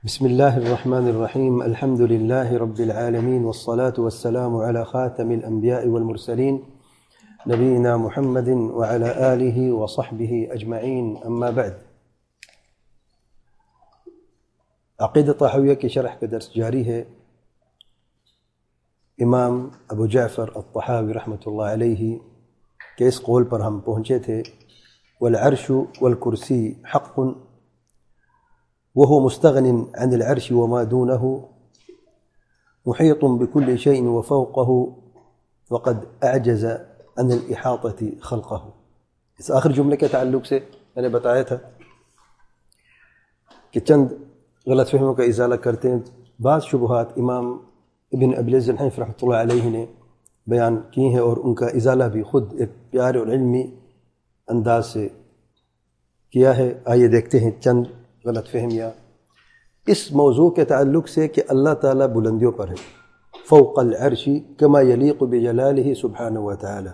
بسم الله الرحمن الرحيم. الحمد لله رب العالمين، والصلاة والسلام على خاتم الأنبياء والمرسلين نبينا محمد وعلى آله وصحبه أجمعين. أما بعد، عقیدہ طحاویہ کی شرح کا درس جاری ہے. امام ابو جعفر الطحاوی رحمۃ اللہ علیہ کے اس قول پر ہم پہنچے تھے: والعرش والکرسی حق وهو مستغن عن العرش وما دونه محيط بكل شيء وفوقه وقد أعجز عن الإحاطة خلقه. اس آخر جملے کے تعلق سے میں نے بتایا تھا کہ چند غلط فہمیوں کا ازالہ کرتے ہیں. بعض شبہات امام ابن ابی العز الحنفی رحمۃ اللہ علیہ نے بیان کی ہیں اور ان کا ازالہ بھی خود ایک پیارے اور علمی انداز سے کیا ہے. آئیے دیکھتے ہیں چند غلط فہمیاں اس موضوع کے تعلق سے کہ اللہ تعالیٰ بلندیوں پر ہے. فوق العرش کما یلیق بجلالہ سبحانہ وتعالی.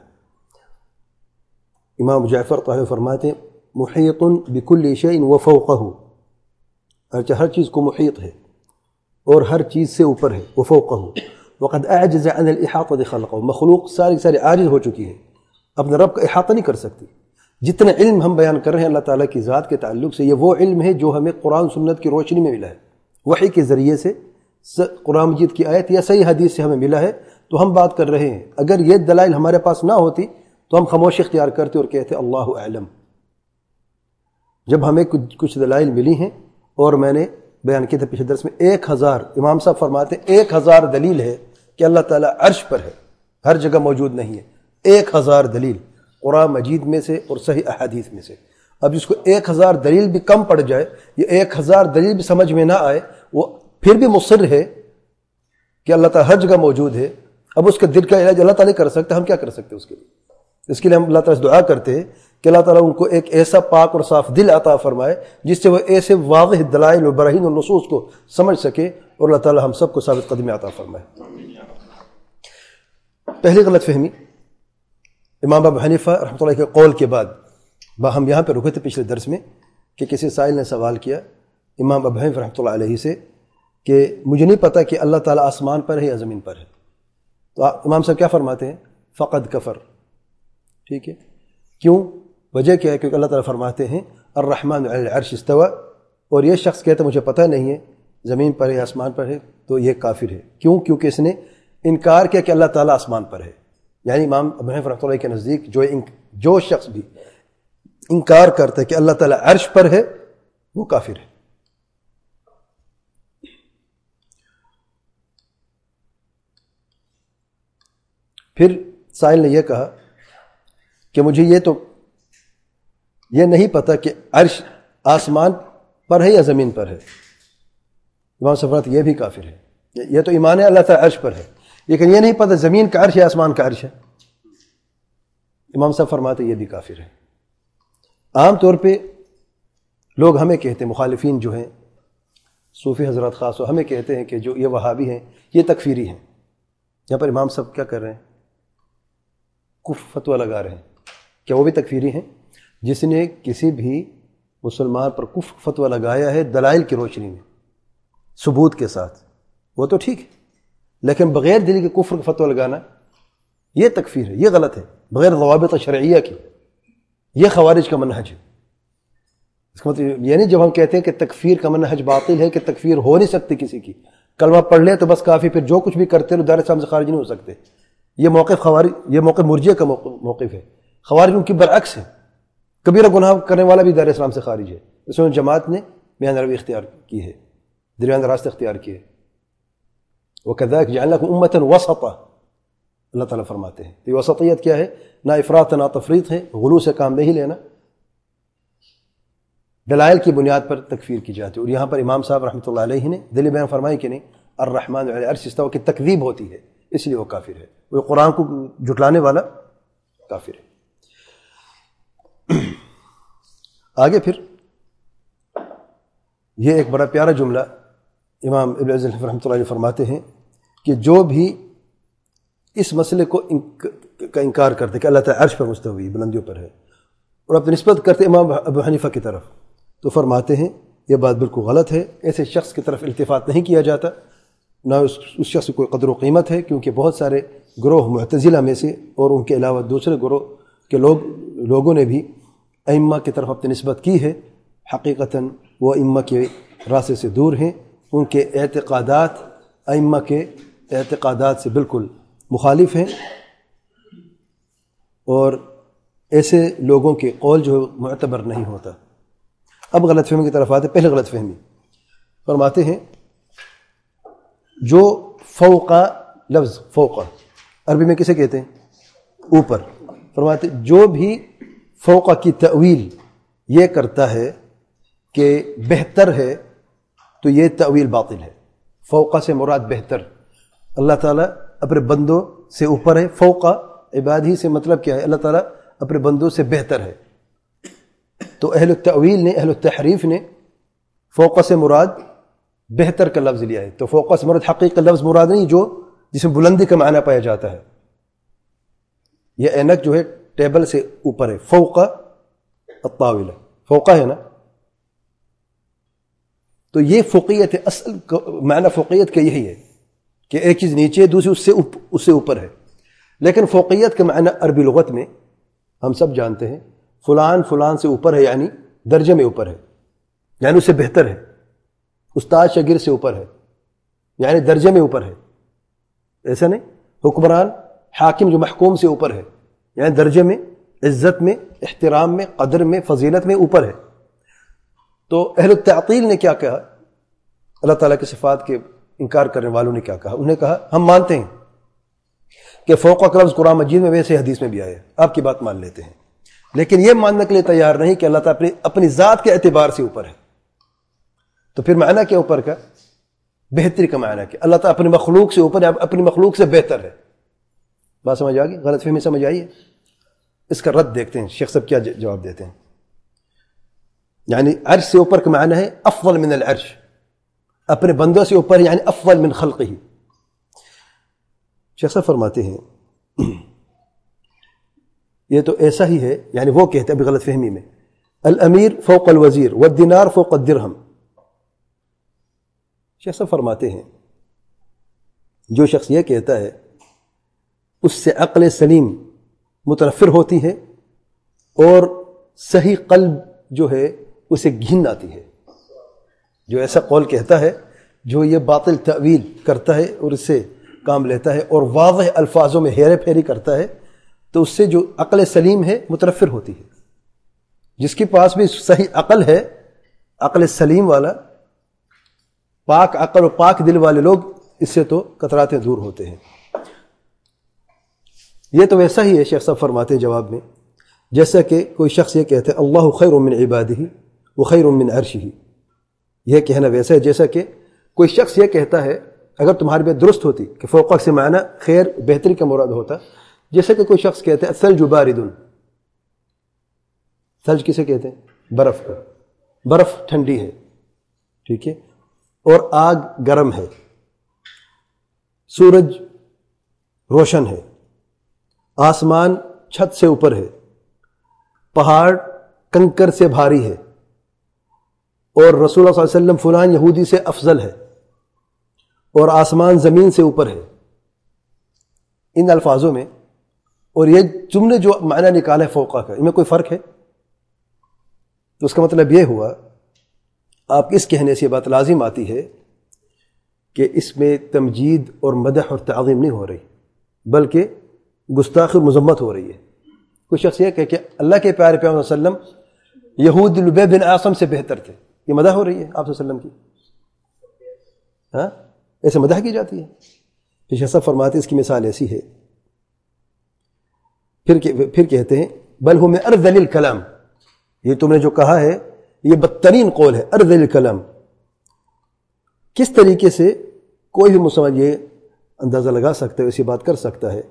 امام جعفر طحاوی فرماتے ہیں محیط بکل شیء وفوقہ، ہر چیز کو محیط ہے اور ہر چیز سے اوپر ہے. وفوقہ وقد اعجز عن الاحاطہ خلقہ، مخلوق ساری عاجز ہو چکی ہے، اپنے رب کا احاطہ نہیں کر سکتی. جتنا علم ہم بیان کر رہے ہیں اللہ تعالیٰ کی ذات کے تعلق سے، یہ وہ علم ہے جو ہمیں قرآن سنت کی روشنی میں ملا ہے، وحی کے ذریعے سے قرآن مجید کی آیت یا صحیح حدیث سے ہمیں ملا ہے، تو ہم بات کر رہے ہیں. اگر یہ دلائل ہمارے پاس نہ ہوتی تو ہم خاموشی اختیار کرتے اور کہتے اللہ اعلم. جب ہمیں کچھ دلائل ملی ہیں، اور میں نے بیان کیا تھا پچھلے درس میں 1000 امام صاحب فرماتے ہیں 1000 دلیل ہے کہ اللہ تعالیٰ عرش پر ہے، ہر جگہ موجود نہیں ہے. 1000 دلیل قرآن مجید میں سے اور صحیح احادیث میں سے. اب جس کو 1000 دلیل بھی کم پڑ جائے، یہ 1000 دلیل بھی سمجھ میں نہ آئے، وہ پھر بھی مصر ہے کہ اللہ تعالیٰ ہر جگہ موجود ہے. اب اس کے دل کا علاج اللہ تعالیٰ کر سکتا ہے، ہم کیا کر سکتے ہیں اس کے لیے؟ اس کے لیے ہم اللہ تعالیٰ سے دعا کرتے ہیں کہ اللہ تعالیٰ ان کو ایک ایسا پاک اور صاف دل عطا فرمائے جس سے وہ ایسے واضح دلائل و براہین اور نصوص کو سمجھ سکے، اور اللہ تعالیٰ ہم سب کو ثابت قدمی عطا فرمائے. پہلی غلط فہمی امام ابو حنیفہ رحمۃ اللہ کے قول کے بعد، ہم یہاں پہ رکے تھے پچھلے درس میں کہ کسی سائل نے سوال کیا امام ابو حنیفہ رحمۃ اللہ علیہ سے کہ مجھے نہیں پتہ کہ اللہ تعالیٰ آسمان پر ہے یا زمین پر ہے. تو امام صاحب کیا فرماتے ہیں؟ فقد کفر. ٹھیک ہے، کیوں؟ وجہ کیا ہے؟ کیونکہ اللہ تعالیٰ فرماتے ہیں الرحمن علی العرش استوى، اور یہ شخص کہتا ہے مجھے پتہ نہیں ہے زمین پر ہے یا آسمان پر ہے، تو یہ کافر ہے. کیوں؟ کیونکہ اس نے انکار کیا کہ اللہ تعالیٰ آسمان پر ہے. یعنی امام ابو حنیفہ رحمۃ اللہ کے نزدیک جو شخص بھی انکار کرتا ہے کہ اللہ تعالیٰ عرش پر ہے وہ کافر ہے. پھر سائل نے یہ کہا کہ مجھے یہ نہیں پتا کہ عرش آسمان پر ہے یا زمین پر ہے. امام صاحب فرماتے یہ بھی کافر ہے. یہ تو ایمان ہے اللہ تعالیٰ عرش پر ہے، لیکن یہ نہیں پتا زمین کا عرش ہے آسمان کا عرش ہے. امام صاحب فرماتے یہ بھی کافر ہے. عام طور پہ لوگ ہمیں کہتے ہیں، مخالفین جو ہیں صوفی حضرات خاص ہمیں کہتے ہیں کہ جو یہ وہابی ہیں یہ تکفیری ہیں. یہاں پر امام صاحب کیا کر رہے ہیں؟ کفر فتویٰ لگا رہے ہیں. کیا وہ بھی تکفیری ہیں؟ جس نے کسی بھی مسلمان پر کفر فتویٰ لگایا ہے دلائل کی روشنی میں ثبوت کے ساتھ، وہ تو ٹھیک ہے، لیکن بغیر دلیل کے کفر کا فتویٰ لگانا یہ تکفیر ہے، یہ غلط ہے، بغیر ضوابط شرعیہ کی. یہ خوارج کا منہج ہے. اس کا مطلب یہ نہیں جب ہم کہتے ہیں کہ تکفیر کا منہج باطل ہے کہ تکفیر ہو نہیں سکتی کسی کی، کلمہ پڑھ لے تو بس کافی، پھر جو کچھ بھی کرتے رہو دائرہ اسلام سے خارج نہیں ہو سکتے. یہ موقف مرجئہ کا موقف ہے. خوارج ان کی برعکس ہے، کبیرہ گناہ کرنے والا بھی دائرہ اسلام سے خارج ہے. اس میں جماعت نے میان روی اختیار کی ہے، درمیان راستہ اختیار کیے. وَكَذَلِكَ جَعَلْنَاكُمْ أُمَّةً وَسَطًا، اللہ تعالیٰ فرماتے ہیں. یہ وسطیت کیا ہے؟ نہ افراط نہ تفریط ہے، غلو سے کام نہیں لینا، دلائل کی بنیاد پر تکفیر کی جاتی ہے. اور یہاں پر امام صاحب رحمۃ اللہ علیہ نے دلیل بیان فرمائی کہ نہیں الرحمن علی العرش استوى کی تکذیب ہوتی ہے، اس لیے وہ کافر ہے، وہ قرآن کو جھٹلانے والا کافر ہے. آگے پھر یہ ایک بڑا پیارا جملہ امام ابن عز رحمۃ اللہ علیہ فرماتے ہیں کہ جو بھی اس مسئلے کو کا انکار کرتے کہ اللہ تعالیٰ عرش پر مستوی بلندیوں پر ہے اور اپنی نسبت کرتے امام ابو حنیفہ کی طرف، تو فرماتے ہیں یہ بات بالکل غلط ہے. ایسے شخص کی طرف التفات نہیں کیا جاتا، نہ اس شخص کی کوئی قدر و قیمت ہے، کیونکہ بہت سارے گروہ معتزلہ میں سے اور ان کے علاوہ دوسرے گروہ کے لوگوں نے بھی ائمہ کی طرف اپنی نسبت کی ہے. حقیقتاً وہ ائمہ کے راستے سے دور ہیں، ان کے اعتقادات ائمہ کے اعتقادات سے بالکل مخالف ہیں، اور ایسے لوگوں کے قول جو معتبر نہیں ہوتا. اب غلط فہمی کی طرف آتے. پہلے غلط فہمی فرماتے ہیں جو فوقا لفظ فوقا عربی میں کسے کہتے ہیں؟ اوپر. فرماتے جو بھی فوقا کی تأویل یہ کرتا ہے کہ بہتر ہے تو یہ تأویل باطل ہے. فوقا سے مراد بہتر. اللہ تعالیٰ اپنے بندوں سے اوپر ہے. فوقا عبادی سے مطلب کیا ہے؟ اللہ تعالیٰ اپنے بندوں سے بہتر ہے. تو اہل التأویل نے، اہل التحریف نے فوقا سے مراد بہتر کا لفظ لیا ہے. تو فوقا سے مراد حقیقی لفظ مراد نہیں جو جس میں بلندی کا معنی پایا جاتا ہے. یہ اینک جو ہے ٹیبل سے اوپر ہے. فوقا الطاولہ فوقا ہے نا. تو یہ فوقیت ہے. اصل معنی فوقیت کا یہی ہے کہ ایک چیز نیچے دوسری اس سے اوپر ہے. لیکن فوقیت کا معنی عربی لغت میں ہم سب جانتے ہیں، فلان فلان سے اوپر ہے، یعنی درجے میں اوپر ہے، یعنی اس سے بہتر ہے. استاد شاگرد سے اوپر ہے، یعنی درجے میں اوپر ہے. ایسا نہیں. حکمران حاکم جو محکوم سے اوپر ہے، یعنی درجے میں، عزت میں، احترام میں، قدر میں، فضیلت میں اوپر ہے. تو اہل التعطیل نے کیا کہا؟ اللہ تعالیٰ کی صفات کے انکار کرنے والوں نے کیا کہا؟ انہوں نے کہا ہم مانتے ہیں کہ فوقا کا لفظ قرآن مجید میں ویسے حدیث میں بھی آیا ہے، آپ کی بات مان لیتے ہیں، لیکن یہ ماننے کے لیے تیار نہیں کہ اللہ تعالیٰ اپنی ذات کے اعتبار سے اوپر ہے. تو پھر معنی کیا اوپر کا؟ بہتری کا معنی کیا؟ اللہ تعالیٰ اپنی مخلوق سے اوپر ہے، اپنی مخلوق سے بہتر ہے. بات سمجھ آ گئی؟ غلط فہمی سمجھ آئی ہے؟ اس کا رد دیکھتے ہیں شیخ صاحب کیا جواب دیتے ہیں. یعنی عرش سے اوپر کا معنی ہے افضل من العرش، اپنے بندوں سے اوپر، یعنی افضل من خلقہ. شیخ صاحب فرماتے ہیں یہ تو ایسا ہی ہے، یعنی وہ کہتے ہیں ابھی غلط فہمی میں الامیر فوق الوزیر والدینار فوق الدرہم. شیخ صاحب فرماتے ہیں جو شخص یہ کہتا ہے اس سے عقل سلیم متنفر ہوتی ہے اور صحیح قلب جو ہے اسے گھن آتی ہے. جو ایسا قول کہتا ہے، جو یہ باطل تأویل کرتا ہے اور اس سے کام لیتا ہے اور واضح الفاظوں میں ہیرے پھیری کرتا ہے، تو اس سے جو عقل سلیم ہے متنفر ہوتی ہے. جس کے پاس بھی صحیح عقل ہے، عقل سلیم والا، پاک عقل و پاک دل والے لوگ اس سے تو کتراتے دور ہوتے ہیں. یہ تو ویسا ہی ہے شیخ صاحب فرماتے ہیں جواب میں، جیسا کہ کوئی شخص یہ کہتا ہے اللہ خیر من عبادہ وخیر من عرشہ. یہ کہنا ویسا ہے جیسا کہ کوئی شخص یہ کہتا ہے، اگر تمہاری بات درست ہوتی کہ فوقا سے معنی خیر بہتری کا مراد ہوتا، جیسا کہ کوئی شخص کہتا ہے الثلج بارد. ثلج کسے کہتے ہیں؟ برف کو. برف ٹھنڈی ہے، ٹھیک ہے، اور آگ گرم ہے. سورج روشن ہے، آسمان چھت سے اوپر ہے، پہاڑ کنکر سے بھاری ہے، اور رسول اللہ صلی اللہ علیہ وسلم فلان یہودی سے افضل ہے، اور آسمان زمین سے اوپر ہے. ان الفاظوں میں، اور یہ تم نے جو معنی نکالا ہے فوقا کا، ان میں کوئی فرق ہے؟ تو اس کا مطلب یہ ہوا، آپ اس کہنے سے یہ بات لازم آتی ہے کہ اس میں تمجید اور مدح اور تعظیم نہیں ہو رہی، بلکہ گستاخ اور مذمت ہو رہی ہے. کوئی شخص یہ کہے کہ اللہ کے پیارے پیغمبر صلی اللہ علیہ وسلم یہود لبی بن عاصم سے بہتر تھے، یہ مدح ہو رہی ہے آپ صلی اللہ علیہ وسلم کی؟ ہاں، ایسے مدح کی جاتی ہے؟ پیش صاحب فرماتے اس کی مثال ایسی ہے، پھر کہتے ہیں بل ہو من ارذل الکلام، یہ تم نے جو کہا ہے یہ بدترین قول ہے. ارذل الکلام کس طریقے سے کوئی بھی مسلمان یہ اندازہ لگا سکتا ہے، ایسی بات کر سکتا ہے.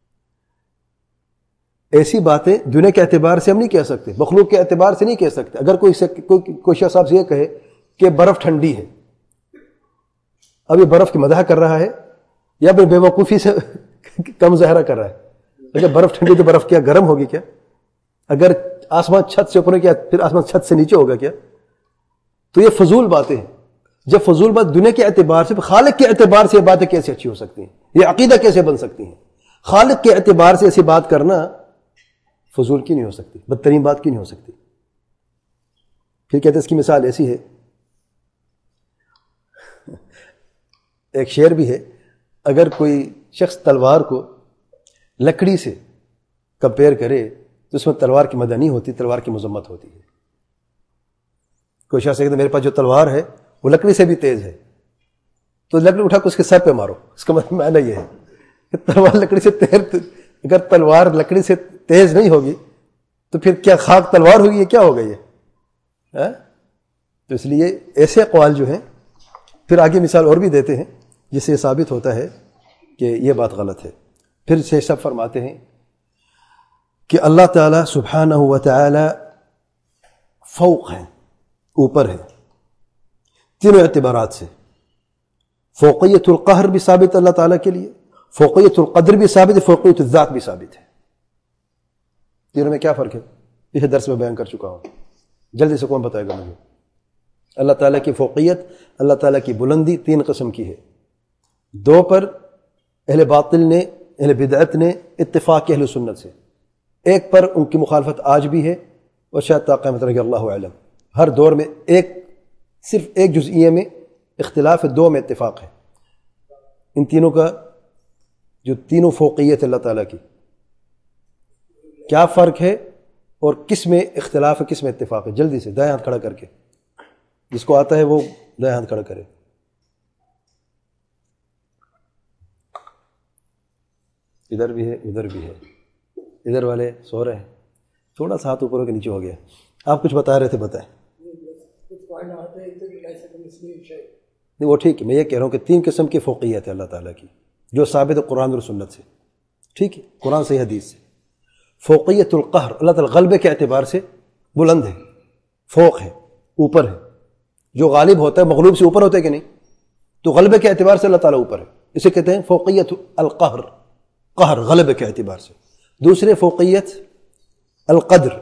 ایسی باتیں دنیا کے اعتبار سے ہم نہیں کہہ سکتے، مخلوق کے اعتبار سے نہیں کہہ سکتے. اگر کوئی شخص صاحب سے یہ کہے کہ برف ٹھنڈی ہے، اب یہ برف کی مدح کر رہا ہے یا اپنی بے وقوفی سے کم ظاہرہ کر رہا ہے؟ اگر برف ٹھنڈی تو برف کیا گرم ہوگی کیا؟ اگر آسمان چھت سے اوپر کیا پھر آسمان چھت سے نیچے ہوگا کیا؟ تو یہ فضول باتیں ہیں. جب فضول بات دنیا کے اعتبار سے، خالق کے اعتبار سے یہ باتیں کیسے اچھی ہو سکتی ہیں؟ یہ عقیدہ کیسے بن سکتی ہیں؟ خالق کے اعتبار سے ایسی بات کرنا فضول کی نہیں ہو سکتی، بدترین بات کی نہیں ہو سکتی. پھر کہتے ہیں اس کی مثال ایسی ہے، ایک شعر بھی ہے، اگر کوئی شخص تلوار کو لکڑی سے کمپیئر کرے تو اس میں تلوار کی مدد نہیں ہوتی، تلوار کی مذمت ہوتی ہے. کوئی شخص کہتا ہے میرے پاس جو تلوار ہے وہ لکڑی سے بھی تیز ہے، تو لکڑی اٹھا کے اس کے سر پہ مارو. اس کا معنی یہ ہے کہ تلوار لکڑی سے تیز، اگر تلوار لکڑی سے تیز نہیں ہوگی تو پھر کیا خاک تلوار ہوگی؟ یہ کیا ہوگا یہ؟ تو اس لیے ایسے اقوال جو ہیں، پھر آگے مثال اور بھی دیتے ہیں جس سے یہ ثابت ہوتا ہے کہ یہ بات غلط ہے. پھر سے سب فرماتے ہیں کہ اللہ تعالی سبحانہ و تعالی فوق ہے، اوپر ہے تینوں اعتبارات سے. فوقیت القہر بھی ثابت اللہ تعالیٰ کے لیے، فوقیت القدر بھی ثابت ہے، فوقیت الذات بھی ثابت ہے. تینوں میں کیا فرق ہے؟ یہ درس میں بیان کر چکا ہوں، جلدی سے کون بتائے گا مجھے؟ اللہ تعالیٰ کی فوقیت، اللہ تعالیٰ کی بلندی تین قسم کی ہے. دو پر اہل باطل نے، اہل بدعت نے اتفاق کی اہل سنت سے، ایک پر ان کی مخالفت آج بھی ہے اور شاید تا قیامت رہے گی، اللہ علم. ہر دور میں صرف ایک جزئیے میں اختلاف ہے، دو میں اتفاق ہے. ان تینوں کا جو تینوں فوقیت اللہ تعالیٰ کی، کیا فرق ہے اور کس میں اختلاف ہے، کس میں اتفاق ہے؟ جلدی سے دائیں ہاتھ کھڑا کر کے، جس کو آتا ہے وہ دائیں ہاتھ کھڑا کرے. ادھر بھی ہے، ادھر بھی ہے. ادھر والے سو رہے ہیں، تھوڑا سا ہاتھ اوپر ہو کے نیچے ہو گیا. آپ کچھ بتا رہے تھے، بتائیں. نہیں وہ ٹھیک ہے، میں یہ کہہ رہا ہوں کہ تین قسم کی فوقیت ہے اللہ تعالیٰ کی جو ثابت ہے قرآن اور سنت سے. ٹھیک ہے، قرآن سے حدیث سے. فوقیت القہر، اللہ تعالیٰ غلبے کے اعتبار سے بلند ہے، فوق ہے، اوپر ہے. جو غالب ہوتا ہے مغلوب سے اوپر ہوتا ہے کہ نہیں؟ تو غلبے کے اعتبار سے اللہ تعالیٰ اوپر ہے، اسے کہتے ہیں فوقیت القہر، قہر غلبے کے اعتبار سے. دوسرے فوقیت القدر،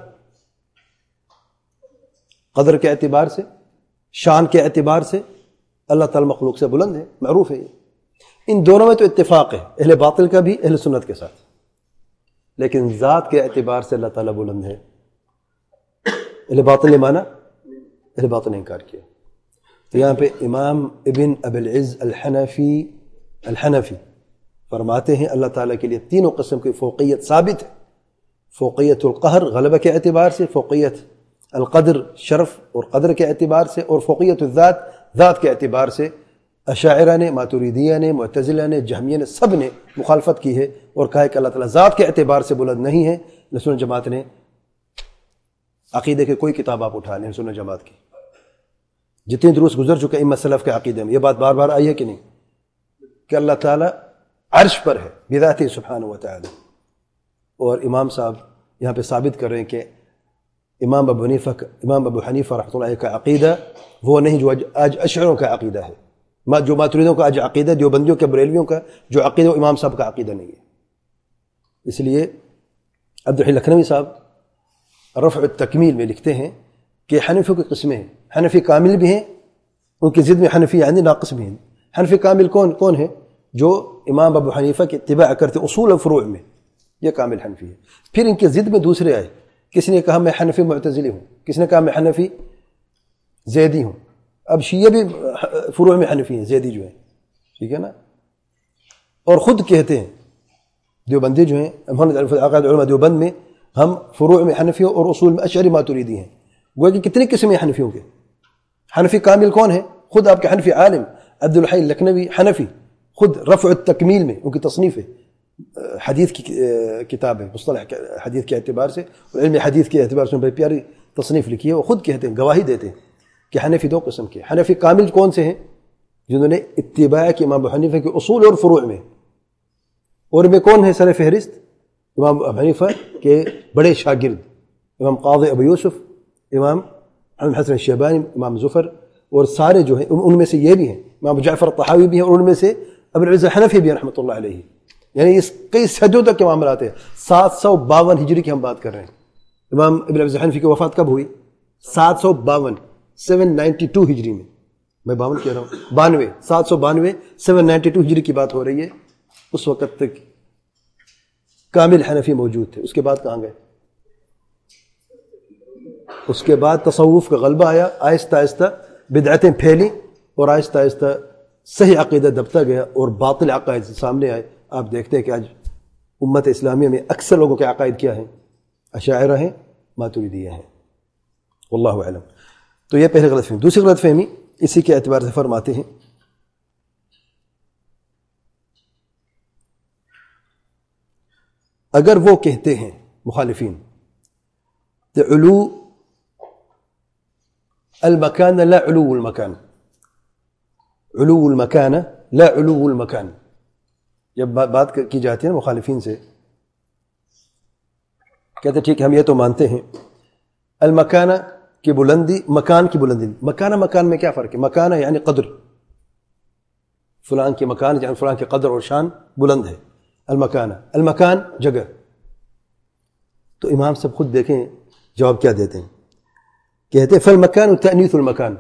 قدر کے اعتبار سے، شان کے اعتبار سے اللہ تعالیٰ مخلوق سے بلند ہے، معروف ہے یہ. ان دونوں میں تو اتفاق ہے، اہل باطل کا بھی اہل سنت کے ساتھ. لیکن ذات کے اعتبار سے اللہ تعالیٰ بلند ہے. اہل باطل نے مانا، اہل باطل نے انکار کیا. تو یہاں پہ امام ابن ابی العز الحنفی فرماتے ہیں اللہ تعالیٰ کے لیے تینوں قسم کی فوقیت ثابت ہے. فوقیت القہر غلبہ کے اعتبار سے، فوقیت القدر شرف اور قدر کے اعتبار سے، اور فوقیت الذات ذات کے اعتبار سے. اشاعرہ نے، ماتوریدیہ نے، معتزلہ نے، جہمیہ نے، سب نے مخالفت کی ہے اور کہا ہے کہ اللہ تعالیٰ ذات کے اعتبار سے بلند نہیں ہے. سنت جماعت نے عقیدے کی کوئی کتاب آپ اٹھا لیں سنت جماعت کی، جتنے دروس گزر چکے امت سلف کے عقیدے میں، یہ بات بار بار آئی ہے کہ نہیں کہ اللہ تعالیٰ عرش پر ہے بذاتہ سبحانہ و تعالی. اور امام صاحب یہاں پہ ثابت کر رہے ہیں کہ امام ابو حنیفہ رحمۃ اللہ کا عقیدہ وہ نہیں جو آج اشعریوں کا عقیدہ ہے، جو ماتریدیوں کا آج عقیدہ، دیوبندیوں کے بریلویوں کا جو عقیدہ وہ امام صاحب کا عقیدہ نہیں ہے. اس لیے عبدالحی لکھنوی صاحب رفع التکمیل میں لکھتے ہیں کہ حنفیوں کی قسمیں ہیں، حنفی کامل بھی ہیں، ان کی ضد میں حنفی یعنی ناقص بھی ہیں. حنفی کامل کون ہے؟ جو امام ابو حنیفہ کی اتباع کرتے اصول و فروع میں، یہ کامل حنفی ہے. پھر ان کے ضد میں دوسرے آئے، کسی نے کہا میں حنفی معتزلی ہوں، کسی نے کہا میں حنفی زیدی ہوں. اب شیعہ بھی فروع میں حنفی ہیں، زیدی جو ہیں، ٹھیک ہے نا. اور خود کہتے ہیں دیوبندی جو ہیں، عقائد علماء دیوبند میں ہم فروع میں حنفی اور اصول میں اشعری ماتوریدی ہیں. گویا کہ کتنی قسمیں حنفیوں کے. حنفی کامل کون ہے؟ خود آپ کے حنفی عالم عبدالحی لکھنوی حنفی، خود رفع التکمیل میں ان کی تصنیف ہے، حدیث کی کتاب ہے، مصطلح حدیث کے اعتبار سے اور علم حدیث کے اعتبار سے بڑی پیاری تصنیف لکھی ہے. وہ خود کہتے ہیں، گواہی دیتے ہیں کہ حنفی دو قسم کے. حنفی کامل کون سے ہیں؟ جنہوں نے اتباع کی امام ابو حنیفہ کے اصول اور فروع میں. اور میں کون ہے سر فہرست؟ امام ابو حنیفہ کے بڑے شاگرد امام قاضی ابو یوسف، امام محمد حسن الشیبانی، امام ظفر، اور سارے جو ہیں ان میں سے یہ بھی ہیں، امام جعفر الطحاوی بھی ہیں، اور ان میں سے ابو العز حنفی بھی ہیں رحمۃ اللہ علیہ. یعنی اس کئی صدیوں تک کے معاملات ہیں. 752 ہجری کی ہم بات کر رہے ہیں. امام ابن العز حنفی کی وفات کب ہوئی؟ 752. 792 ہجری میں 52 کہہ رہا ہوں، 92 792 792 ہجری کی بات ہو رہی ہے. اس وقت تک کامل حنفی موجود تھے. اس کے بعد کہاں گئے؟ اس کے بعد تصوف کا غلبہ آیا، آہستہ آہستہ بدعتیں پھیلی اور آہستہ آہستہ صحیح عقیدہ دبتا گیا اور باطل عقائد سامنے آئے. آپ دیکھتے ہیں کہ آج امت اسلامیہ میں اکثر لوگوں کے عقائد کیا ہیں؟ اشاعرہ ہیں، ماتریدیہ ہیں. واللہ اعلم. تو یہ پہلی غلط فہمی. دوسری غلط فہمی اسی کے اعتبار سے فرماتے ہیں اگر وہ کہتے ہیں مخالفین کہ علو المکان لا علو المکان، علو المکان لا علو المکان، جب بات کی جاتی ہے مخالفین سے، کہتے ہیں ٹھیک ہے ہم یہ تو مانتے ہیں المکانہ کی بلندی، مکان کی بلندی. مکانہ مکان میں کیا فرق ہے؟ مکانہ یعنی قدر، فلان کے مکان یعنی فلان کے قدر اور شان بلند ہے. المکانہ، المکان جگہ. تو امام صاحب خود دیکھیں جواب کیا دیتے ہیں. کہتے ہیں فالمکان تأنیث المکان،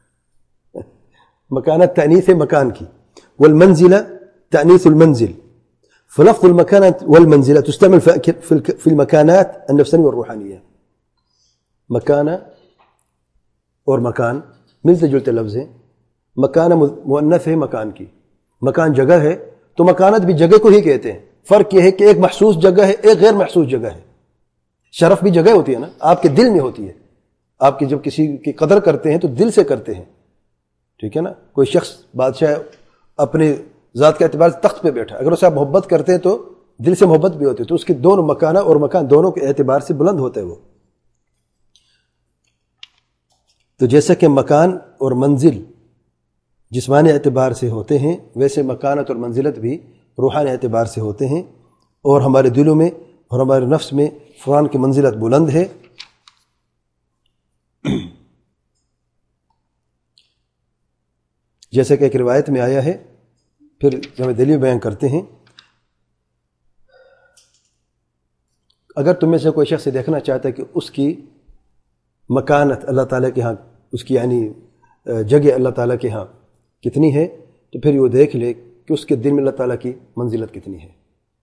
مکانہ تأنیث مکان کی، والمنزلہ تأنیث المنزل. فلفظ المكانة والمنزلة تستعمل في المكانات النفسانية والروحانية. مكانة اور مکان ملتے جلتے لفظ ہیں. مکانہ مؤنث ہے مکان کی، مکان جگہ ہے تو مکانت بھی جگہ کو ہی کہتے ہیں. فرق یہ ہے کہ ایک محسوس جگہ ہے، ایک غیر محسوس جگہ ہے. شرف بھی جگہ ہوتی ہے نا، آپ کے دل میں ہوتی ہے. آپ کی جب کسی کی قدر کرتے ہیں تو دل سے کرتے ہیں، ٹھیک ہے نا. کوئی شخص بادشاہ اپنے ذات کے اعتبار سے تخت پہ بیٹھا، اگر اسے آپ محبت کرتے ہیں تو دل سے محبت بھی ہوتی ہے، تو اس کے دونوں مکانہ اور مکان دونوں کے اعتبار سے بلند ہوتا ہے وہ. تو جیسا کہ مکان اور منزل جسمانی اعتبار سے ہوتے ہیں، ویسے مکانت اور منزلت بھی روحانی اعتبار سے ہوتے ہیں. اور ہمارے دلوں میں اور ہمارے نفس میں فلان کی منزلت بلند ہے. جیسے کہ ایک روایت میں آیا ہے، پھر ہمیں دلیل بیان کرتے ہیں. اگر تم میں سے کوئی شخص دیکھنا چاہتا ہے کہ اس کی مکانت اللہ تعالیٰ کے ہاں، اس کی یعنی جگہ اللہ تعالیٰ کے ہاں کتنی ہے، تو پھر وہ دیکھ لے کہ اس کے دل میں اللہ تعالیٰ کی منزلت کتنی ہے.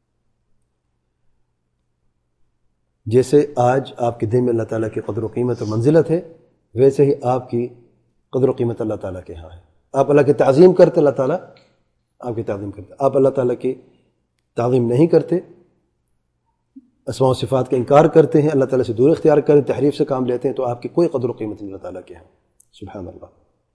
جیسے آج آپ کے دل میں اللہ تعالیٰ کی قدر و قیمت و منزلت ہے، ویسے ہی آپ کی قدر و قیمت اللہ تعالیٰ کے ہاں ہے. آپ اللہ کی تعظیم کرتے، اللہ تعالیٰ آپ کی تعظیم کرتے. آپ اللہ تعالیٰ کی تعظیم نہیں کرتے، اسماء و صفات کا انکار کرتے ہیں، اللہ تعالیٰ سے دور اختیار کرتے ہیں، تحریف سے کام لیتے ہیں، تو آپ کی کوئی قدر و قیمت نہیں اللہ تعالیٰ کے ہاں. سبحان اللہ.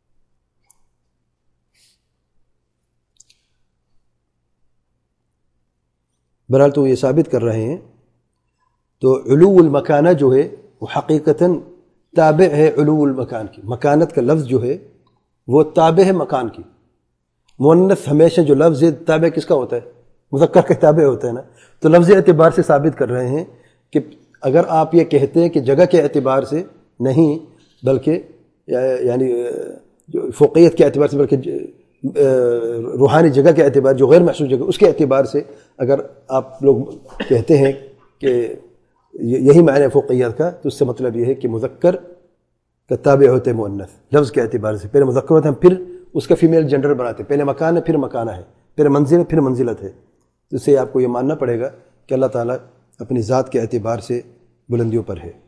بہرحال تو یہ ثابت کر رہے ہیں. تو علو المکانہ جو ہے وہ حقیقتاً تابع ہے علو المکان کی. مکانت کا لفظ جو ہے وہ تابع ہے مکان کی. مؤنث ہمیشہ جو لفظ ہے تابع کس کا ہوتا ہے؟ مذکر کا تابع ہوتا ہے نا. تو لفظ اعتبار سے ثابت کر رہے ہیں کہ اگر آپ یہ کہتے ہیں کہ جگہ کے اعتبار سے نہیں، بلکہ یعنی جو فوقیت کے اعتبار سے، بلکہ روحانی جگہ کے اعتبار، جو غیر محسوس جگہ، اس کے اعتبار سے اگر آپ لوگ کہتے ہیں کہ یہی معنی فوقیت کا، تو اس سے مطلب یہ ہے کہ مذکر کا تابع ہوتے ہیں مؤنث لفظ کے اعتبار سے. پہلے مذکر ہوتے ہیں، پھر اس کا فیمیل جنڈر بناتے ہیں. پہلے مکان ہے، پھر مکانہ ہے، پھر منزل ہے، پھر منزلت ہے. اس سے آپ کو یہ ماننا پڑے گا کہ اللہ تعالیٰ اپنی ذات کے اعتبار سے بلندیوں پر ہے.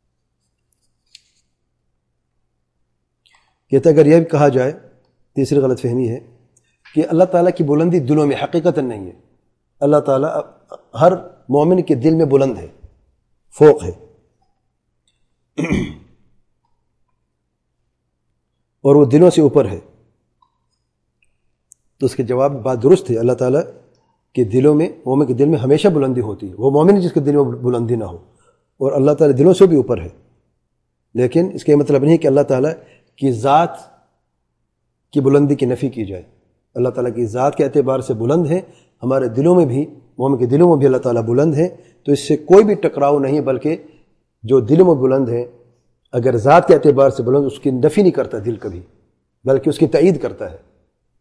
کہتے اگر یہ بھی کہا جائے، تیسری غلط فہمی ہے کہ اللہ تعالیٰ کی بلندی دلوں میں حقیقتاً نہیں ہے. اللہ تعالیٰ ہر مومن کے دل میں بلند ہے، فوق ہے، اور وہ دلوں سے اوپر ہے. تو اس کے جواب بات درست ہے. اللہ تعالیٰ کے دلوں میں، مومن کے دل میں ہمیشہ بلندی ہوتی ہے. وہ مومن جس کے دل میں بلندی نہ ہو، اور اللہ تعالیٰ دلوں سے بھی اوپر ہے. لیکن اس کا یہ مطلب نہیں کہ اللہ تعالیٰ کی ذات کی بلندی کی نفی کی جائے. اللہ تعالیٰ کی ذات کے اعتبار سے بلند ہے، ہمارے دلوں میں بھی، مومن کے دلوں میں بھی اللہ تعالیٰ بلند ہے. تو اس سے کوئی بھی ٹکراؤ نہیں، بلکہ جو دلوں میں بلند ہے اگر ذات کے اعتبار سے بلند، اس کی نفی نہیں کرتا دل کبھی، بلکہ اس کی تائید کرتا ہے.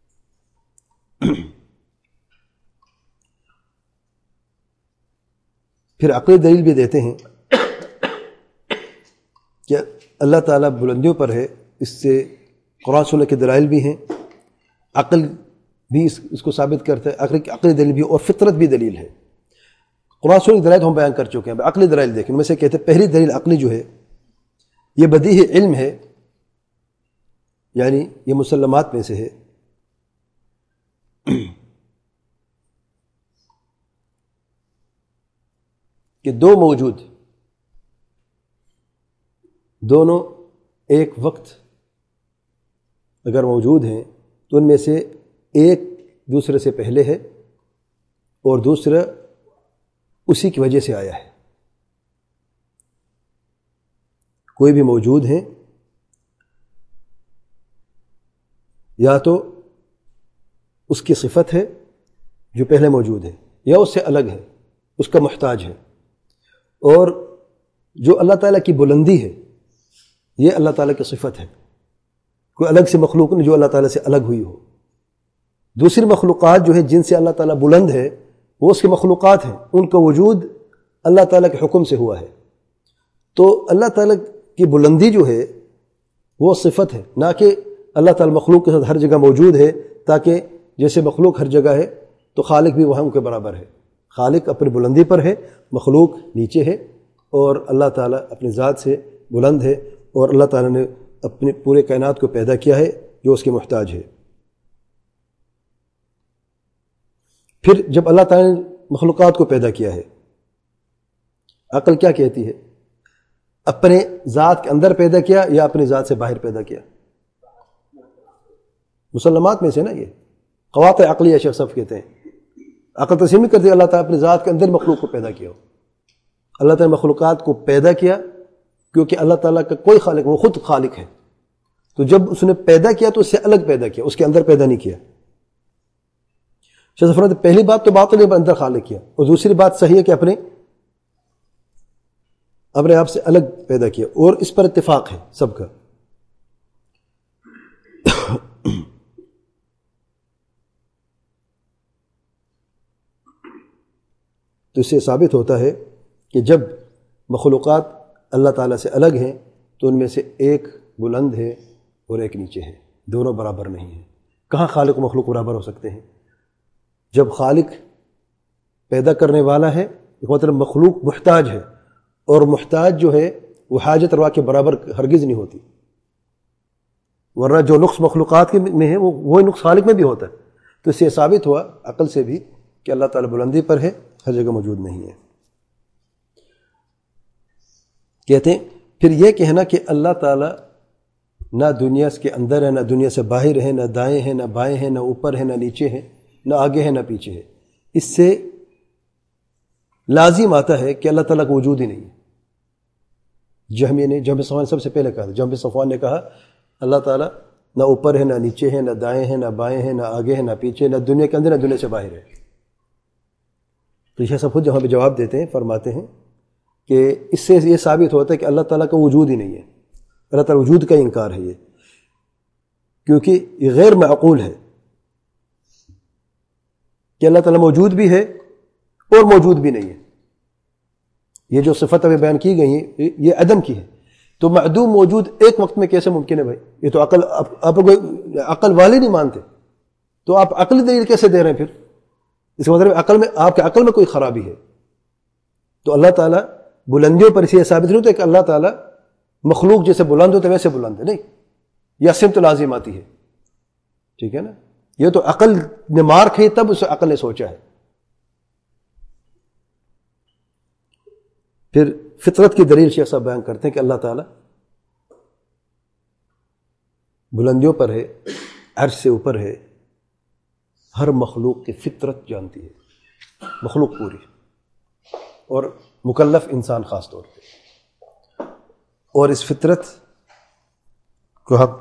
پھر عقلی دلیل بھی دیتے ہیں کہ اللہ تعالیٰ بلندیوں پر ہے اس سے قرآن سننے کے دلائل بھی ہیں، عقل بھی اس کو ثابت کرتا ہے، عقلی دلیل بھی اور فطرت بھی دلیل ہے۔ قرآن سننے کے دلائل ہم بیان کر چکے ہیں، عقلی دلائل دیکھیں، ان میں سے کہتے ہیں پہلی دلیل عقلی جو ہے یہ بدیہی علم ہے، یعنی یہ مسلمات میں سے ہے کہ دو موجود دونوں ایک وقت اگر موجود ہیں تو ان میں سے ایک دوسرے سے پہلے ہے اور دوسرا اسی کی وجہ سے آیا ہے۔ کوئی بھی موجود ہیں یا تو اس کی صفت ہے جو پہلے موجود ہے یا اس سے الگ ہے، اس کا محتاج ہے، اور جو اللہ تعالیٰ کی بلندی ہے یہ اللہ تعالیٰ کی صفت ہے، کوئی الگ سے مخلوق نہیں جو اللہ تعالیٰ سے الگ ہوئی ہو۔ دوسری مخلوقات جو ہے جن سے اللہ تعالیٰ بلند ہے وہ اس کی مخلوقات ہیں، ان کا وجود اللہ تعالیٰ کے حکم سے ہوا ہے۔ تو اللہ تعالیٰ کی بلندی جو ہے وہ صفت ہے، نہ کہ اللہ تعالیٰ مخلوق کے ساتھ ہر جگہ موجود ہے، تاکہ جیسے مخلوق ہر جگہ ہے تو خالق بھی وہاں کے برابر ہے۔ خالق اپنی بلندی پر ہے، مخلوق نیچے ہے، اور اللہ تعالیٰ اپنی ذات سے بلند ہے، اور اللہ تعالیٰ نے اپنے پورے کائنات کو پیدا کیا ہے جو اس کے محتاج ہے۔ پھر جب اللہ تعالیٰ نے مخلوقات کو پیدا کیا ہے، عقل کیا کہتی ہے؟ اپنے ذات کے اندر پیدا کیا یا اپنی ذات سے باہر پیدا کیا؟ مسلمات میں سے نا، یہ قواطع عقلیہ شیخ صاحب کہتے ہیں، عقل تسلیم نہیں کرتی اللہ تعالیٰ اپنی ذات کے اندر مخلوق کو پیدا کیا ہو۔ اللہ تعالیٰ نے مخلوقات کو پیدا کیا کیونکہ اللہ تعالیٰ کا کوئی خالق، وہ خود خالق ہے، تو جب اس نے پیدا کیا تو اس سے الگ پیدا کیا، اس کے اندر پیدا نہیں کیا۔ شیخ صاحب پہلی بات تو باطل ہے، اندر خالق کیا، اور دوسری بات صحیح ہے کہ اپنے آپ سے الگ پیدا کیا، اور اس پر اتفاق ہے سب کا۔ تو اس سے ثابت ہوتا ہے کہ جب مخلوقات اللہ تعالیٰ سے الگ ہیں تو ان میں سے ایک بلند ہے اور ایک نیچے ہے، دونوں برابر نہیں ہیں۔ کہاں خالق و مخلوق برابر ہو سکتے ہیں؟ جب خالق پیدا کرنے والا ہے مطلب مخلوق محتاج ہے، اور محتاج جو ہے وہ حاجت روا کے برابر ہرگز نہیں ہوتی، ورنہ جو نقص مخلوقات میں ہے وہ نقص خالق میں بھی ہوتا ہے۔ تو اس سے ثابت ہوا عقل سے بھی کہ اللہ تعالیٰ بلندی پر ہے، ہر جگہ موجود نہیں ہے۔ کہتے ہیں پھر یہ کہنا کہ اللہ تعالیٰ نہ دنیا کے اندر ہے، نہ دنیا سے باہر ہے، نہ دائیں ہیں، نہ بائیں ہیں، نہ اوپر ہے، نہ نیچے ہے، نہ آگے ہے، نہ پیچھے ہے، اس سے لازم آتا ہے کہ اللہ تعالیٰ کا وجود ہی نہیں ہے۔ جہمیہ نے، جہم صفوان سب سے پہلے کہا تھا، جہم صفوان نے کہا اللہ تعالیٰ نہ اوپر ہے، نہ نیچے ہے، نہ دائیں ہیں، نہ بائیں ہیں، نہ آگے ہے، نہ پیچھے، نہ دنیا کے اندر نہ دنیا سے باہر ہے۔ تو یہ سب خود جہاں پہ جواب دیتے ہیں، فرماتے ہیں کہ اس سے یہ ثابت ہوتا ہے کہ اللہ تعالیٰ کا وجود ہی نہیں ہے، اللہ تعالیٰ وجود کا انکار ہے یہ، کیونکہ یہ غیر معقول ہے کہ اللہ تعالیٰ موجود بھی ہے اور موجود بھی نہیں ہے۔ یہ جو صفت ابھی بیان کی گئی ہیں یہ عدم کی ہے، تو معدوم موجود ایک وقت میں کیسے ممکن ہے بھائی؟ یہ تو عقل والے نہیں مانتے، تو آپ عقلی دلیل کیسے دے رہے ہیں؟ پھر اس کا مطلب عقل میں، آپ کے عقل میں کوئی خرابی ہے۔ تو اللہ تعالیٰ بلندیوں پر اسے ثابت نہیں ہوتا کہ اللہ تعالیٰ مخلوق جیسے بلند ہوتے ویسے بلند ہے، نہیں، یہ سمت لازم آتی ہے، ٹھیک ہے نا؟ یہ تو عقل نے مار کھائی تب اس عقل نے سوچا ہے۔ پھر فطرت کی دلیل شیخ صاحب بیان کرتے ہیں کہ اللہ تعالیٰ بلندیوں پر ہے، عرش سے اوپر ہے، ہر مخلوق کی فطرت جانتی ہے، مخلوق پوری، اور مکلف انسان خاص طور پہ، اور اس فطرت کو ہم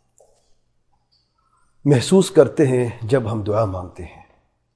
محسوس کرتے ہیں جب ہم دعا مانگتے ہیں۔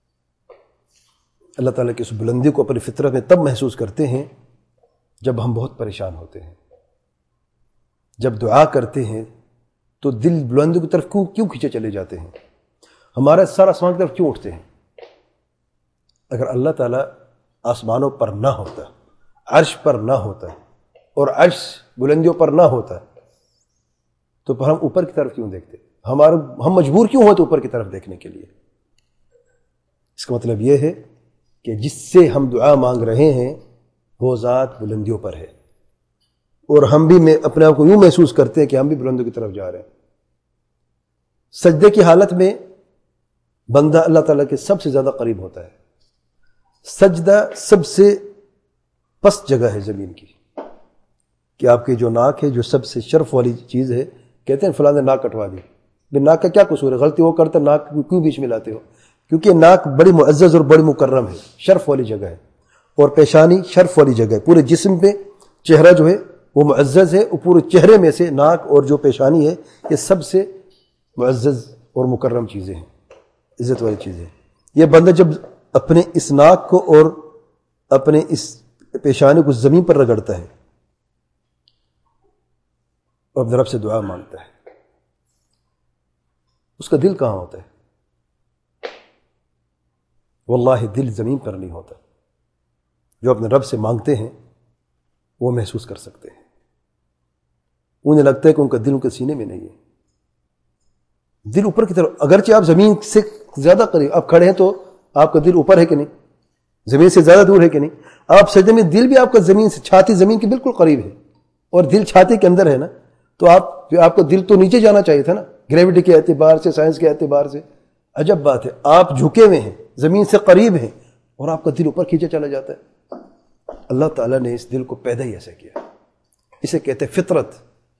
اللہ تعالیٰ کی اس بلندی کو اپنی فطرت میں تب محسوس کرتے ہیں جب ہم بہت پریشان ہوتے ہیں، جب دعا کرتے ہیں تو دل بلندی کی طرف کیوں کھینچے چلے جاتے ہیں، ہمارا سر آسمان کی طرف کیوں اٹھتے ہیں؟ اگر اللہ تعالیٰ آسمانوں پر نہ ہوتا، عرش پر نہ ہوتا، اور عرش بلندیوں پر نہ ہوتا، تو پھر ہم اوپر کی طرف کیوں دیکھتے؟ ہم مجبور کیوں ہوتے اوپر کی طرف دیکھنے کے لیے؟ اس کا مطلب یہ ہے کہ جس سے ہم دعا مانگ رہے ہیں وہ ذات بلندیوں پر ہے، اور ہم بھی اپنے آپ کو یوں محسوس کرتے ہیں کہ ہم بھی بلندیوں کی طرف جا رہے ہیں۔ سجدے کی حالت میں بندہ اللہ تعالیٰ کے سب سے زیادہ قریب ہوتا ہے۔ سجدہ سب سے پست جگہ ہے زمین کی، کہ آپ کی جو ناک ہے، جو سب سے شرف والی چیز ہے، کہتے ہیں فلاں نے ناک کٹوا دی، ناک کا کیا قصور ہے؟ غلطی وہ کرتا، ناک کیوں بیچ میں لاتے ہو؟ کیونکہ ناک بڑی معزز اور بڑی مکرم ہے، شرف والی جگہ ہے، اور پیشانی شرف والی جگہ ہے۔ پورے جسم پہ چہرہ جو ہے وہ معزز ہے، اور پورے چہرے میں سے ناک اور جو پیشانی ہے یہ سب سے معزز اور مکرم چیزیں ہیں، عزت والی چیزیں ہیں۔ یہ بندہ جب اپنے اس ناک کو اور اپنے اس پیشانی کو زمین پر رگڑتا ہے اور اپنے رب سے دعا مانگتا ہے، اس کا دل کہاں ہوتا ہے؟ واللہ دل زمین پر نہیں ہوتا۔ جو اپنے رب سے مانگتے ہیں وہ محسوس کر سکتے ہیں، انہیں لگتا ہے کہ ان کا دل ان کے سینے میں نہیں ہے، دل اوپر کی طرف، اگرچہ آپ زمین سے زیادہ قریب آپ کھڑے ہیں تو آپ کا دل اوپر ہے کہ نہیں، زمین سے زیادہ دور ہے کہ نہیں؟ آپ سجدے میں دل بھی آپ کا زمین سے، چھاتی زمین کے بالکل قریب ہے، اور دل چھاتی کے اندر ہے نا، تو آپ کا دل تو نیچے جانا چاہیے تھا نا، گریوٹی کے اعتبار سے، سائنس کے اعتبار سے۔ عجب بات ہے، آپ جھکے ہوئے ہیں، زمین سے قریب ہیں، اور آپ کا دل اوپر کھینچا چلا جاتا ہے۔ اللہ تعالیٰ نے اس دل کو پیدا ہی ایسا کیا، اسے کہتے ہیں فطرت۔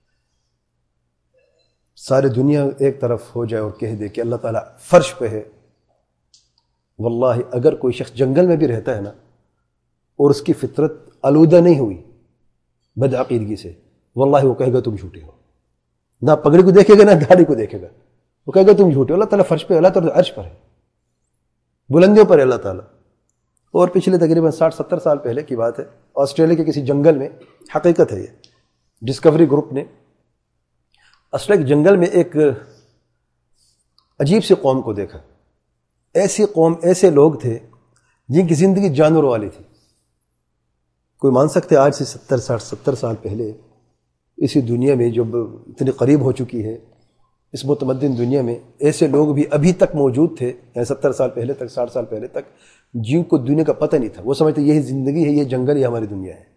ساری دنیا ایک طرف ہو جائے اور کہہ دے کہ اللہ تعالیٰ فرش پہ ہے، واللہ اگر کوئی شخص جنگل میں بھی رہتا ہے نا اور اس کی فطرت آلودہ نہیں ہوئی بدعقیدگی سے، واللہ وہ کہے گا تم جھوٹے ہو، نہ پگڑی کو دیکھے گا نہ داڑھی کو دیکھے گا، وہ کہے گا تم جھوٹے ہو۔ اللہ تعالیٰ فرش پہ، اللہ تعالیٰ عرش پر ہے، بلندیوں پر ہے اللہ تعالیٰ۔ اور پچھلے تقریباً 60-70 سال پہلے کی بات ہے، آسٹریلیا کے کسی جنگل میں، حقیقت ہے یہ، ڈسکوری گروپ نے آسٹریلیا کے جنگل میں ایک عجیب سی قوم کو دیکھا۔ ایسی قوم، ایسے لوگ تھے جن کی زندگی جانوروں والی تھی۔ کوئی مان سکتے آج سے 70 سال پہلے اسی دنیا میں جب اتنی قریب ہو چکی ہے، اس متمدن دنیا میں ایسے لوگ بھی ابھی تک موجود تھے، 70 سال پہلے تک، 60 سال پہلے تک، جن کو دنیا کا پتہ نہیں تھا۔ وہ سمجھتے یہی زندگی ہے، یہ جنگل ہی ہماری دنیا ہے۔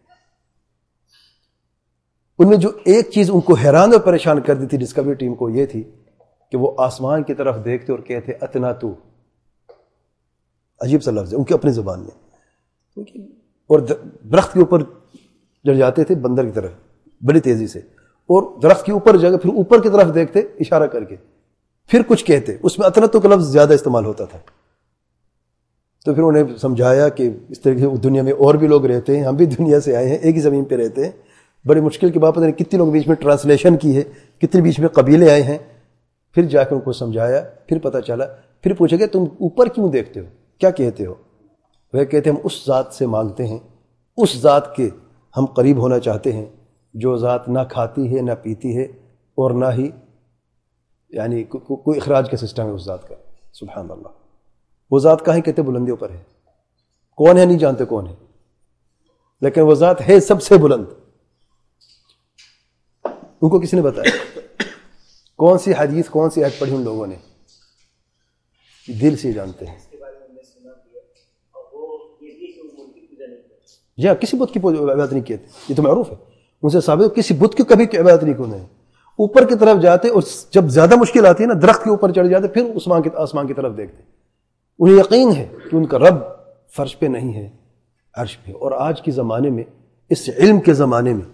ان میں جو ایک چیز ان کو حیران اور پریشان کر دی تھی ڈسکوری ٹیم کو، یہ تھی کہ وہ آسمان کی طرف دیکھتے اور کہتے اتنا تو، عجیب سا لفظ ہے ان کی اپنی زبان میں، اور درخت کے اوپر چڑھ جاتے تھے بندر کی طرح بڑی تیزی سے، اور درخت کے اوپر جگہ پھر اوپر کی طرف دیکھتے اشارہ کر کے، پھر کچھ کہتے، اس میں اتنا تو کا لفظ زیادہ استعمال ہوتا تھا۔ تو پھر انہیں سمجھایا کہ اس طرح سے دنیا میں اور بھی لوگ رہتے ہیں، ہم بھی دنیا سے آئے ہیں، ایک ہی زمین پہ رہتے ہیں، بڑی مشکل کی بات پتہ نہیں کتنے لوگ بیچ میں ٹرانسلیشن کی ہے، کتنے بیچ میں قبیلے آئے ہیں۔ پھر جا کے ان کو سمجھایا، پھر پتہ چلا، پھر پوچھا کہ تم اوپر کیوں دیکھتے ہو، کیا کہتے ہو؟ وہ کہتے ہیں ہم اس ذات سے مانگتے ہیں، اس ذات کے ہم قریب ہونا چاہتے ہیں جو ذات نہ کھاتی ہے نہ پیتی ہے، اور نہ ہی یعنی کوئی اخراج کا سسٹم ہے اس ذات کا۔ سبحان اللہ، وہ ذات کہیں کہتے بلندیوں پر ہے، کون ہے نہیں جانتے کون ہے، لیکن وہ ذات ہے سب سے بلند۔ ان کو کس نے بتایا؟ کون سی حدیث، کون سی آیت پڑھی ان لوگوں نے؟ دل سے جانتے ہیں۔ جی ہاں، کسی بت کی عبادت نہیں کی، یہ تو معروف ہے، ان سے ثابت، کسی بت کی کبھی عبادت نہیں کی انہوں نے۔ اوپر کی طرف جاتے اور جب زیادہ مشکل آتی ہے نا، درخت کے اوپر چڑھ جاتے، پھر آسمان کی طرف دیکھتے۔ انہیں یقین ہے کہ ان کا رب فرش پہ نہیں ہے، عرش پہ۔ اور آج کے زمانے میں، اس علم کے زمانے میں،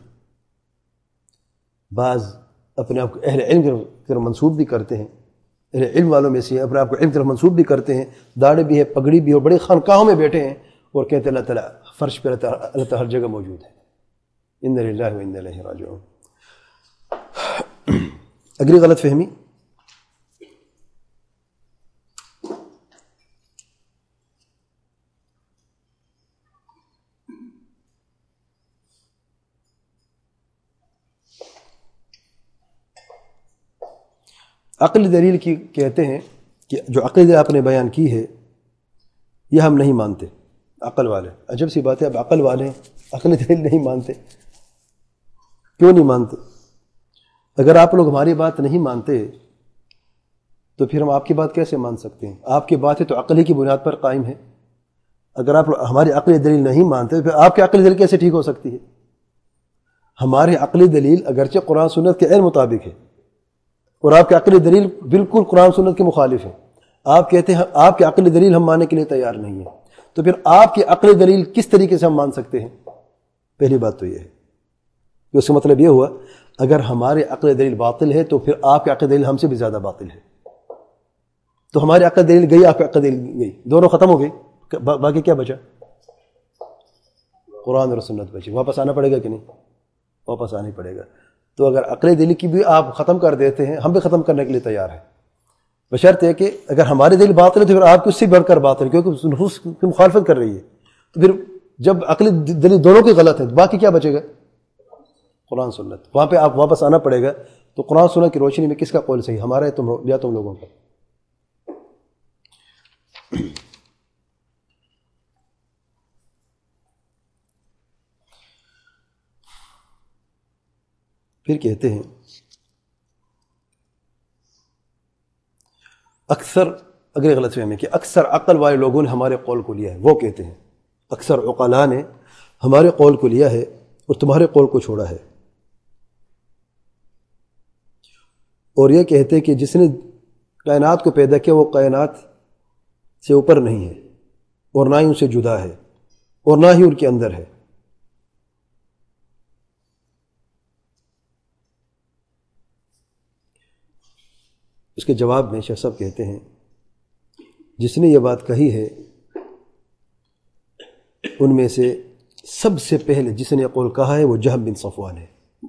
بعض اپنے آپ کو اہل علم کی طرف منسوب بھی کرتے ہیں، اہل علم والوں میں سے اپنے آپ کو علم کی طرف منسوب بھی کرتے ہیں، داڑھی بھی ہے، پگڑی بھی ہے، اور بڑے خانقاہوں میں بیٹھے ہیں اور کہتے ہیں اللہ تعالیٰ فرش پہ، اللہ تعالیٰ ہر جگہ موجود ہے۔ انا للہ و انا الیہ راجعون۔ اگلی غلط فہمی، عقلی دلیل کی کہتے ہیں کہ جو عقلی دلیل آپ نے بیان کی ہے یہ ہم نہیں مانتے، عقل والے۔ عجب سی بات ہے، اب عقل والے عقلی دلیل نہیں مانتے، کیوں نہیں مانتے؟ اگر آپ لوگ ہماری بات نہیں مانتے تو پھر ہم آپ کی بات کیسے مان سکتے ہیں؟ آپ کی باتیں تو عقل ہی کی بنیاد پر قائم ہے. اگر آپ ہماری عقلی دلیل نہیں مانتے پھر آپ کی عقلی دلیل کیسے ٹھیک ہو سکتی ہے؟ ہماری عقلی دلیل اگرچہ قرآن سنت کے عین مطابق ہے اور آپ کی عقلی دلیل بالکل قرآن سنت کے مخالف ہے. آپ کہتے ہیں آپ کی عقلی دلیل ہم ماننے کے لیے تیار نہیں ہیں، تو پھر آپ کی عقلی دلیل کس طریقے سے ہم مان سکتے ہیں؟ پہلی بات تو یہ ہے کہ اس کا مطلب یہ ہوا اگر ہماری عقلی دلیل باطل ہے تو پھر آپ کی عقلی دلیل ہم سے بھی زیادہ باطل ہے. تو ہماری عقلی دلیل گئی، آپ کی عقلی دلیل گئی، دونوں ختم ہو گئی. باقی کیا بچا؟ قرآن اور سنت بچی. واپس آنا پڑے گا کہ نہیں؟ واپس آنا ہی پڑے گا. تو اگر عقلی دلیل کی بھی آپ ختم کر دیتے ہیں، ہم بھی ختم کرنے کے لیے تیار ہیں، بشرط ہے کہ اگر ہماری دلیل باطل ہے تو پھر آپ کی اس سے بڑھ کر باطل ہے، کیونکہ نفوس کی مخالفت کر رہی ہے. تو پھر جب عقلی دلیل دونوں کی غلط ہے تو باقی کیا بچے گا؟ قرآن سنت. وہاں پہ آپ واپس آنا پڑے گا. تو قرآن سنت کی روشنی میں کس کا قول صحیح، ہمارا ہے یا تم لوگوں کا؟ پھر کہتے ہیں اکثر، اگر غلط فہمی ہے کہ اکثر عقل والے لوگوں نے ہمارے قول کو لیا ہے. وہ کہتے ہیں اکثر عقلاء نے ہمارے قول کو لیا ہے اور تمہارے قول کو چھوڑا ہے. اور یہ کہتے ہیں کہ جس نے کائنات کو پیدا کیا وہ کائنات سے اوپر نہیں ہے اور نہ ہی ان سے جدا ہے اور نہ ہی ان کے اندر ہے. اس کے جواب میں شیخ صاحب کہتے ہیں جس نے یہ بات کہی ہے ان میں سے سب سے پہلے جس نے یہ قول کہا ہے وہ جہم بن صفوان ہے.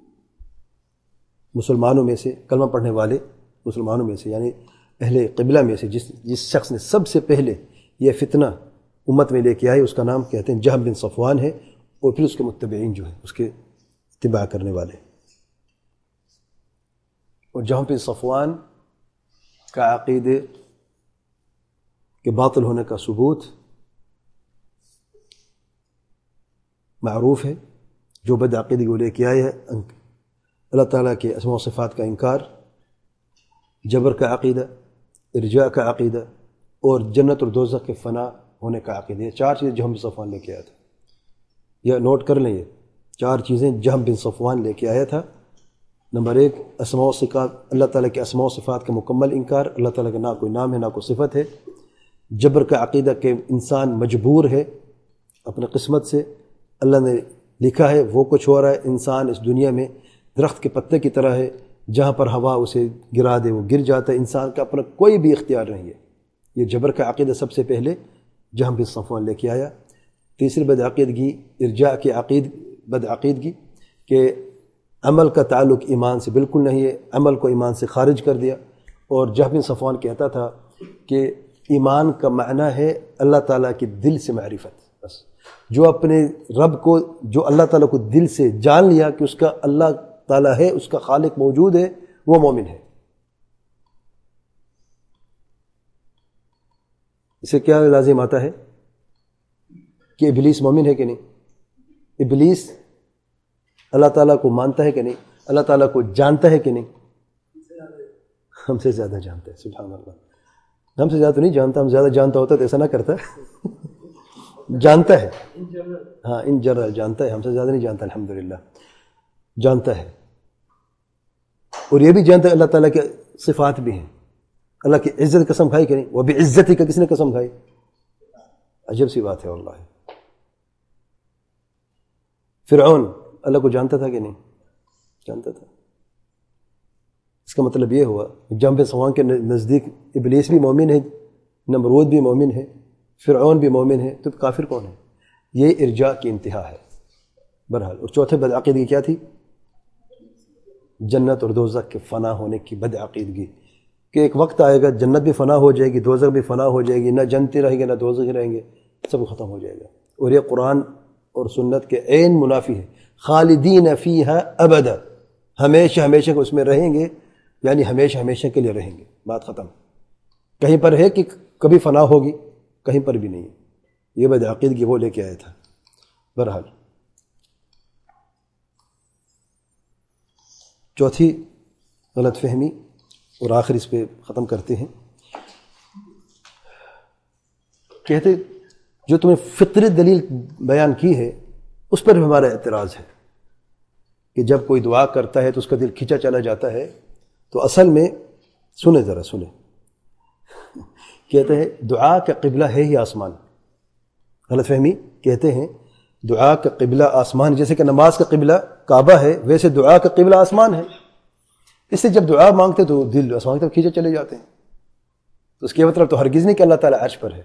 مسلمانوں میں سے، کلمہ پڑھنے والے مسلمانوں میں سے، یعنی اہل قبلہ میں سے جس شخص نے سب سے پہلے یہ فتنہ امت میں لے کے آئے اس کا نام کہتے ہیں جہم بن صفوان ہے، اور پھر اس کے متبعین جو ہیں اس کے اتباع کرنے والے. اور جہم بن صفوان کا عقیدے کے باطل ہونے کا ثبوت معروف ہے. جو بد عقیدگی کو لے کے آئے ہے اللہ تعالیٰ کے اسماء و صفات کا انکار، جبر کا عقیدہ، ارجاء کا عقیدہ، اور جنت اور دوزخ کے فنا ہونے کا عقیدہ. یہ چار چیزیں جہم بن صفوان لے کے آیا تھا. یہ نوٹ کر لیں، یہ چار چیزیں جہم بن صفوان لے کے آیا تھا. نمبر 1 اسماء و صفات، اللہ تعالیٰ کے اسماء و صفات کا مکمل انکار، اللہ تعالیٰ کا نہ کوئی نام ہے نہ کوئی صفت ہے. جبر کا عقیدہ کہ انسان مجبور ہے اپنے قسمت سے، اللہ نے لکھا ہے وہ کچھ ہو رہا ہے. انسان اس دنیا میں درخت کے پتے کی طرح ہے، جہاں پر ہوا اسے گرا دے وہ گر جاتا ہے، انسان کا اپنا کوئی بھی اختیار نہیں ہے. یہ جبر کا عقیدہ سب سے پہلے جہم بن صفوان لے کے آیا. تیسری بدعقیدگی ارجاء کی بدعقیدگی کہ عمل کا تعلق ایمان سے بالکل نہیں ہے، عمل کو ایمان سے خارج کر دیا. اور جہم بن صفوان کہتا تھا کہ ایمان کا معنی ہے اللہ تعالیٰ کے دل سے معرفت. بس جو اپنے رب کو، جو اللہ تعالیٰ کو دل سے جان لیا کہ اس کا اللہ تعالیٰ ہے، اس کا خالق موجود ہے، وہ مومن ہے. اسے کیا لازم آتا ہے کہ ابلیس مومن ہے کہ نہیں؟ ابلیس اللہ تعالیٰ کو مانتا ہے کہ نہیں؟ اللہ تعالیٰ کو جانتا ہے کہ نہیں؟ ہم سے زیادہ جانتا ہے. سبحان اللہ. ہم سے زیادہ تو نہیں جانتا، ہم زیادہ جانتا ہوتا تو ایسا نہ کرتا. جانتا ہے، ہاں ان جنرل جانتا ہے، ہم سے زیادہ نہیں جانتا. الحمدللہ جانتا ہے. اور یہ بھی جانتا ہے اللہ تعالیٰ کے صفات بھی ہیں. اللہ کی عزت قسم کھائی کہ نہیں؟ وہ بھی عزت ہی کا کس نے قسم کھائی؟ عجب سی بات ہے واللہ. فرعون اللہ کو جانتا تھا کہ نہیں؟ جانتا تھا. اس کا مطلب یہ ہوا جہم بن صفوان کے نزدیک ابلیس بھی مومن ہے، نمرود بھی مومن ہے، فرعون بھی مومن ہے، تو کافر کون ہے؟ یہ ارجاء کی انتہا ہے. بہرحال. اور چوتھے بدعقیدگی کیا تھی؟ جنت اور دوزخ کے فنا ہونے کی بدعقیدگی کہ ایک وقت آئے گا جنت بھی فنا ہو جائے گی، دوزخ بھی فنا ہو جائے گی، نہ جنتی رہیں گے نہ دوزخ رہیں گے، سب ختم ہو جائے گا. اور یہ قرآن اور سنت کے عین منافی ہے. خالدین فیہا ابدا، ہمیشہ ہمیشہ کو اس میں رہیں گے، یعنی ہمیشہ ہمیشہ کے لیے رہیں گے. بات ختم. کہیں پر ہے کہ کبھی فنا ہوگی، کہیں پر بھی نہیں ہے. یہ بدعقیدگی وہ لے کے آیا تھا. بہرحال چوتھی غلط فہمی، اور آخر اس پہ ختم کرتے ہیں. کہتے جو تم نے فطری دلیل بیان کی ہے اس پر ہمارا اعتراض ہے کہ جب کوئی دعا کرتا ہے تو اس کا دل کھینچا چلا جاتا ہے. تو اصل میں سنیں ذرا سنیں، کہتے ہیں دعا کا قبلہ ہے ہی آسمان. غلط فہمی، کہتے ہیں دعا کا قبلہ آسمان، جیسے کہ نماز کا قبلہ کعبہ ہے ویسے دعا کا قبلہ آسمان ہے. اس سے جب دعا مانگتے تو دل آسمان کی طرف کھینچے چلے جاتے ہیں. تو اس کے مطلب تو ہرگز نہیں کہ اللہ تعالیٰ عرش پر ہے.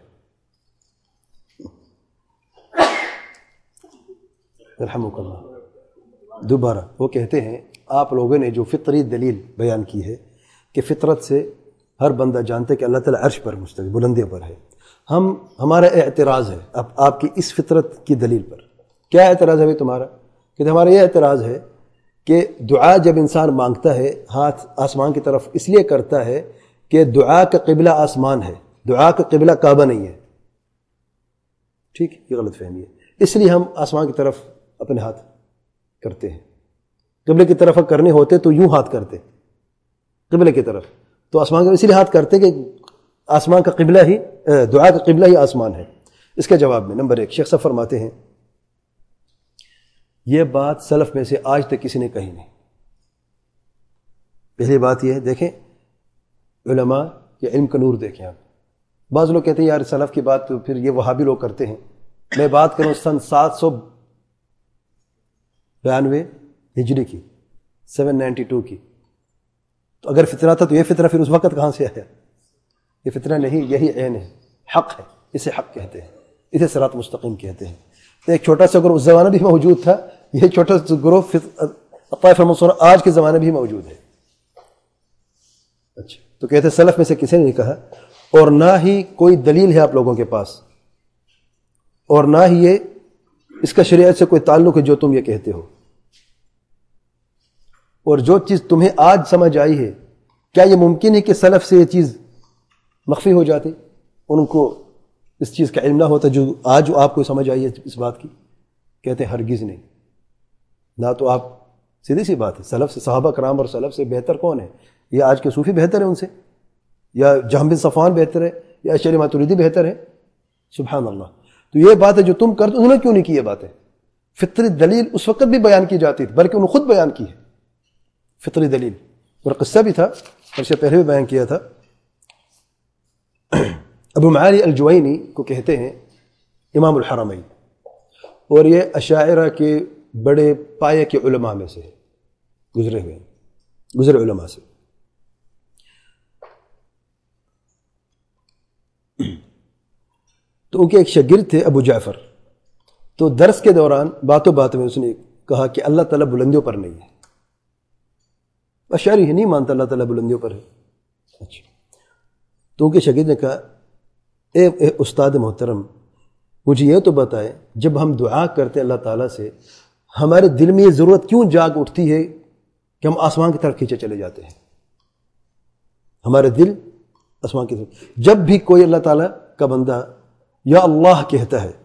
رحمک اللہ. دوبارہ وہ کہتے ہیں آپ لوگوں نے جو فطری دلیل بیان کی ہے کہ فطرت سے ہر بندہ جانتے کہ اللہ تعالیٰ عرش پر مستوی بلندیوں پر ہے، ہمارا اعتراض ہے اب آپ کی اس فطرت کی دلیل پر. کیا اعتراض ہے تمہارا؟ کہ ہمارا یہ اعتراض ہے کہ دعا جب انسان مانگتا ہے ہاتھ آسمان کی طرف اس لیے کرتا ہے کہ دعا کا قبلہ آسمان ہے، دعا کا قبلہ کعبہ نہیں ہے. ٹھیک، یہ غلط فہمی ہے. اس لیے ہم آسمان کی طرف اپنے ہاتھ کرتے ہیں. قبلے کی طرف کرنے ہوتے تو یوں ہاتھ کرتے قبلے کی طرف، تو آسمان کا اسی لیے ہاتھ کرتے کہ آسمان کا قبلہ ہی دعا کا قبلہ ہی آسمان ہے. اس کے جواب میں نمبر 1 شیخ صاحب فرماتے ہیں یہ بات سلف میں سے آج تک کسی نے کہی نہیں. پہلی بات یہ ہے، دیکھیں علماء کے علم کا نور دیکھیں آپ. بعض لوگ کہتے ہیں یار سلف کی بات تو پھر یہ وہابی لوگ کرتے ہیں. میں بات کروں سن 792 ہجری کی، 792 کی. تو اگر فطرہ تھا تو یہ فطرہ پھر اس وقت کہاں سے آیا؟ یہ فطرہ نہیں، یہی عین ہے، حق ہے. اسے حق کہتے ہیں، اسے صراط مستقیم کہتے ہیں. تو ایک چھوٹا سا گروہ اس زمانہ بھی موجود تھا، یہ چھوٹا سا گروہ طائفہ المنصورہ آج کے زمانے بھی موجود ہے. اچھا، تو کہتے ہیں سلف میں سے کسی نے نہیں کہا، اور نہ ہی کوئی دلیل ہے آپ لوگوں کے پاس، اور نہ ہی یہ اس کا شریعت سے کوئی تعلق ہے جو تم یہ کہتے ہو. اور جو چیز تمہیں آج سمجھ آئی ہے، کیا یہ ممکن ہے کہ سلف سے یہ چیز مخفی ہو جاتی، ان کو اس چیز کا علم نہ ہوتا جو آج آپ کو سمجھ آئی ہے اس بات کی؟ کہتے ہیں ہرگز نہیں. نہ تو آپ، سیدھی سی بات ہے، سلف سے صحابہ کرام اور سلف سے بہتر کون ہے؟ یہ آج کے صوفی بہتر ہے ان سے، یا جہم بن صفوان بہتر ہے، یا اشعری ماتریدی بہتر ہے؟ سبحان اللہ. تو یہ بات ہے جو تم کرتے، انہوں نے کیوں نہیں کی یہ باتیں؟ فطری دلیل اس وقت بھی بیان کی جاتی تھی، بلکہ انہوں نے خود بیان کی ہے فطری دلیل. اور قصہ بھی تھا، اور سے پہلے بھی بیان کیا تھا. ابو معالی الجوینی کو کہتے ہیں امام الحرمین، اور یہ اشاعرہ کے بڑے پایے کے علماء میں سے گزرے علماء سے. تو ان کے ایک شاگرد تھے ابو جعفر. تو درس کے دوران باتوں بات میں اس نے کہا کہ اللہ تعالیٰ بلندیوں پر نہیں ہے. اشعری نہیں مانتا اللہ تعالیٰ بلندیوں پر ہے. اچھا، تو ان کے شاگرد نے کہا اے استاد محترم، مجھے یہ تو بتائے جب ہم دعا کرتے ہیں اللہ تعالیٰ سے، ہمارے دل میں یہ ضرورت کیوں جاگ اٹھتی ہے کہ ہم آسمان کی طرف کھینچے چلے جاتے ہیں؟ ہمارے دل آسمان کی طرف، جب بھی کوئی اللہ تعالیٰ کا بندہ یا اللہ کہتا ہے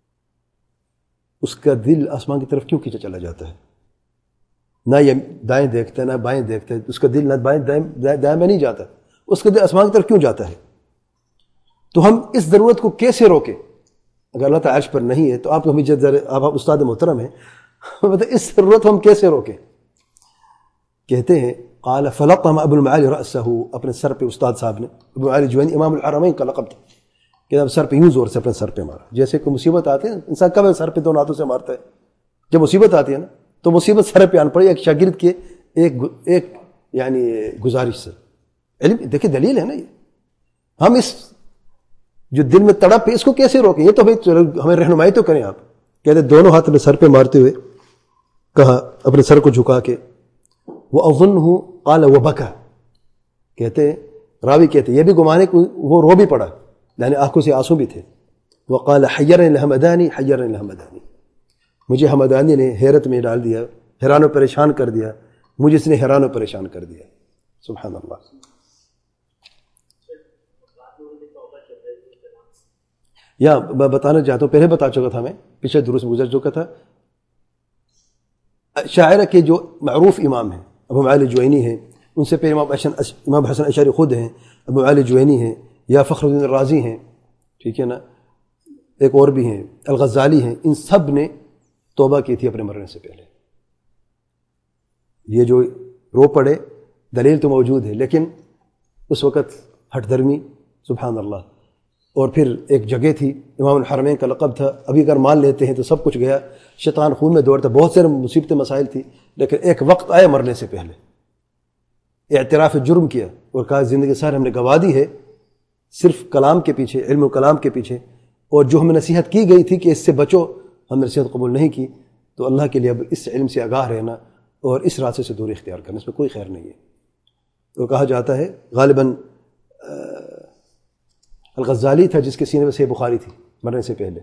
اس کا دل آسمان کی طرف کیوں کھینچا چلا جاتا ہے؟ نہ یہ دائیں دیکھتا ہے نہ بائیں دیکھتا ہے، اس کا دل نہ دائیں میں نہیں جاتا، اس کا دل آسمان کی طرف کیوں جاتا ہے؟ تو ہم اس ضرورت کو کیسے روکیں؟ اگر اللہ تعالیٰ عرش پر نہیں ہے تو آپ ہمیں آپ استاد محترم ہیں، اس ضرورت ہم کیسے روکیں؟ کہتے ہیں قال فلقم ابو المعالی رأسہ، اپنے سر پہ استاد صاحب نے، ابو معالی جوینی امام الحرمین کا لقب تھا، کہ اب سر پہ یوں زور سے اپنے سر پہ مارا. جیسے کوئی مصیبت آتی ہے انسان کب سر پہ دونوں ہاتھوں سے مارتا ہے؟ جب مصیبت آتی ہے نا، تو مصیبت سر پہ آن پڑی. ایک شاگرد کے ایک یعنی گزارش سے علم، دیکھیں دلیل ہے نا یہ. ہم اس جو دل میں تڑپ ہے اس کو کیسے روکیں؟ یہ تو ہمیں رہنمائی تو کریں آپ. کہتے دونوں ہاتھ میں سر پہ مارتے ہوئے کہا اپنے سر کو جھکا کے، وَأَظُنُّهُ قَالَ وَبَكَى، کہتے راوی کہتے یہ بھی گمانے کو وہ رو بھی پڑا، یعنی آنکھوں سے آنسو بھی تھے. وَقَالَ حَيَّرَنِ الْحَمَدَانِ حَيَّرَنِ الْحَمَدَانِ، مجھے حمدانی نے حیرت میں ڈال دیا، حیران و پریشان کر دیا، مجھے اس نے حیران و پریشان کر دیا. سبحان اللہ. یا بتانا چاہتا ہوں، پہلے بتا چکا تھا، میں پچھلے دروس میں گزر چکا تھا. شاعرہ کے جو معروف امام ہیں ابو معالی جوینی ہیں، ان سے پہلے امام حسن اشعری خود ہیں، ابو علی جوینی ہیں، یا فخر الدین رازی ہیں، ٹھیک ہے نا، ایک اور بھی ہیں الغزالی ہیں، ان سب نے توبہ کی تھی اپنے مرنے سے پہلے. یہ جو رو پڑے دلیل تو موجود ہے، لیکن اس وقت ہٹ دھرمی، سبحان اللہ. اور پھر ایک جگہ تھی، امام الحرمین کا لقب تھا، ابھی اگر مان لیتے ہیں تو سب کچھ گیا، شیطان خون میں دوڑتا، بہت سارے مصیبتیں مسائل تھی، لیکن ایک وقت آیا مرنے سے پہلے اعتراف جرم کیا اور کہا زندگی ساری ہم نے گنوا دی ہے صرف کلام کے پیچھے، علم و کلام کے پیچھے، اور جو ہمیں نصیحت کی گئی تھی کہ اس سے بچو، ہم نے نصیحت قبول نہیں کی. تو اللہ کے لیے اب اس علم سے آگاہ رہنا اور اس راستے سے دوری اختیار کرنا، اس میں کوئی خیر نہیں ہے. تو کہا جاتا ہے غالباً الغزالی تھا جس کے سینے پہ صحیح بخاری تھی مرنے سے پہلے،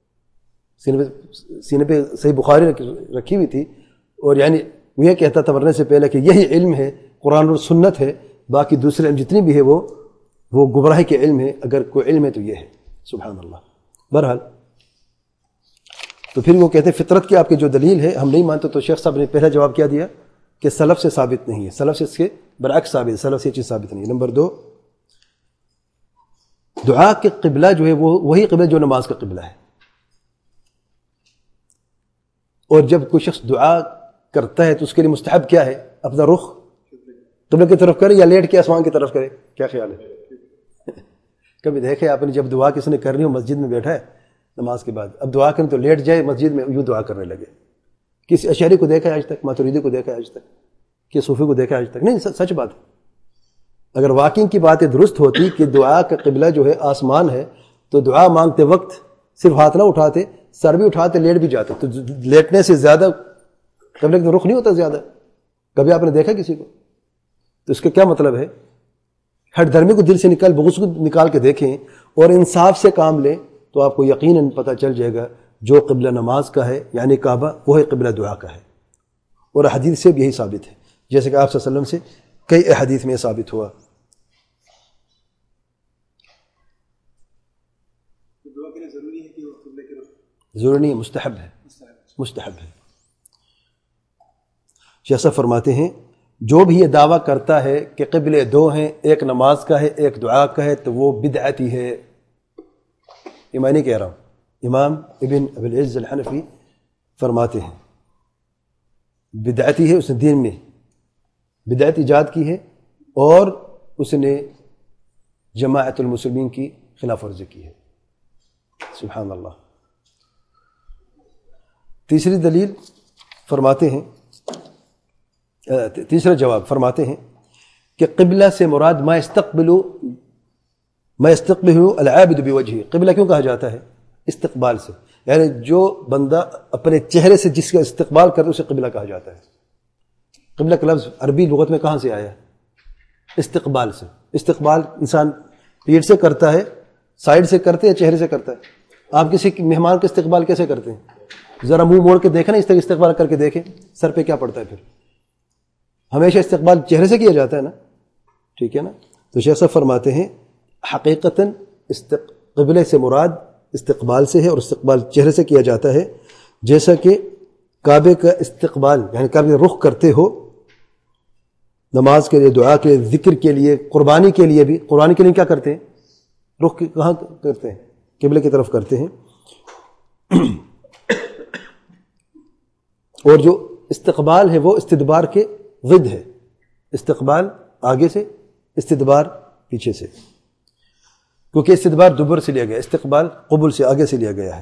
سینے پہ صحیح بخاری رکھی ہوئی تھی، اور یعنی وہ یہ کہتا تھا مرنے سے پہلے کہ یہی علم ہے، قرآن اور سنت ہے، باقی دوسرے علم جتنی بھی ہے وہ گمراہی کے علم ہے، اگر کوئی علم ہے تو یہ ہے. سبحان اللہ. بہرحال تو پھر وہ کہتے ہیں فطرت کی آپ کی جو دلیل ہے ہم نہیں مانتے. تو شیخ صاحب نے پہلا جواب کیا دیا کہ سلف سے ثابت نہیں ہے، سلف سے اس کے برعکس ثابت ہے، سلف سے یہ چیز ثابت نہیں ہے. نمبر 2، دعا کے قبلہ جو ہے وہ وہی قبلہ جو نماز کا قبلہ ہے، اور جب کوئی شخص دعا کرتا ہے تو اس کے لیے مستحب کیا ہے؟ اپنا رخ قبلہ کی طرف کرے یا لیٹ کے آسمان کی طرف کرے؟ کیا خیال ہے؟ کبھی دیکھے آپ نے جب دعا کسی نے کرنی ہو مسجد میں بیٹھا ہے نماز کے بعد، اب دعا کریں تو لیٹ جائے مسجد میں یوں دعا کرنے لگے؟ کسی اشعری کو دیکھا ہے آج تک؟ ماتریدی کو دیکھا ہے آج تک؟ کہ صوفی کو دیکھا ہے آج تک؟ نہیں. سچ بات ہے. اگر واقعی کی باتیں درست ہوتی کہ دعا کا قبلہ جو ہے آسمان ہے تو دعا مانگتے وقت صرف ہاتھ نہ اٹھاتے، سر بھی اٹھاتے، لیٹ بھی جاتے. تو لیٹنے سے زیادہ قبلہ کی رخ نہیں ہوتا زیادہ؟ کبھی آپ نے دیکھا کسی کو؟ تو اس کا کیا مطلب ہے؟ ہر دھرمی کو دل سے بغض کو نکال کے دیکھیں اور انصاف سے کام لیں تو آپ کو یقیناً پتہ چل جائے گا جو قبلہ نماز کا ہے یعنی کعبہ، وہ قبلہ دعا کا ہے. اور حدیث سے بھی یہی ثابت ہے، جیسے کہ آپ صلی اللہ علیہ وسلم سے کئی احادیث میں ثابت ہوا. ضروری نہیں ہے، مستحب ہے، مستحب ہے. شیخ صاحب فرماتے ہیں جو بھی یہ دعویٰ کرتا ہے کہ قبلے دو ہیں، ایک نماز کا ہے ایک دعا کا ہے، تو وہ بدعتی ہے. یہ میں نہیں کہہ رہا ہوں، امام ابن ابی العز الحنفی فرماتے ہیں بدعتی ہے. اس نے دین میں بدعت ایجاد کی ہے اور اس نے جماعت المسلمین کی خلاف ورزی کی ہے. سبحان اللہ. تیسری دلیل فرماتے ہیں، تیسرا جواب فرماتے ہیں کہ قبلہ سے مراد ما يستقبل العابد بوجهه. قبلہ کیوں کہا جاتا ہے؟ استقبال سے، یعنی جو بندہ اپنے چہرے سے جس کا استقبال کرے اسے قبلہ کہا جاتا ہے. قبلہ کا لفظ عربی لغت میں کہاں سے آیا ہے؟ استقبال سے. استقبال انسان پیٹ سے کرتا ہے، سائڈ سے کرتے یا چہرے سے کرتا ہے؟ آپ کسی مہمان کا استقبال کیسے کرتے ہیں؟ ذرا منہ موڑ کے دیکھیں نا، اس طرح استقبال کر کے دیکھیں سر پہ کیا پڑتا ہے. پھر ہمیشہ استقبال چہرے سے کیا جاتا ہے نا، ٹھیک ہے نا. تو شیخ صاحب فرماتے ہیں حقیقتاً قبلے سے مراد استقبال سے ہے، اور استقبال چہرے سے کیا جاتا ہے. جیسا کہ کعبے کا استقبال یعنی کعبے رخ کرتے ہو نماز کے لیے، دعا کے لیے، ذکر کے لیے، قربانی کے لیے بھی. قربانی کے لیے کیا کرتے ہیں؟ رخ کہاں کرتے ہیں؟ قبلے کی طرف کرتے ہیں. اور جو استقبال ہے وہ استدبار کے ضد ہے. استقبال آگے سے، استدبار پیچھے سے، کیونکہ استدبار دبر سے لیا گیا، استقبال قبل سے آگے سے لیا گیا ہے.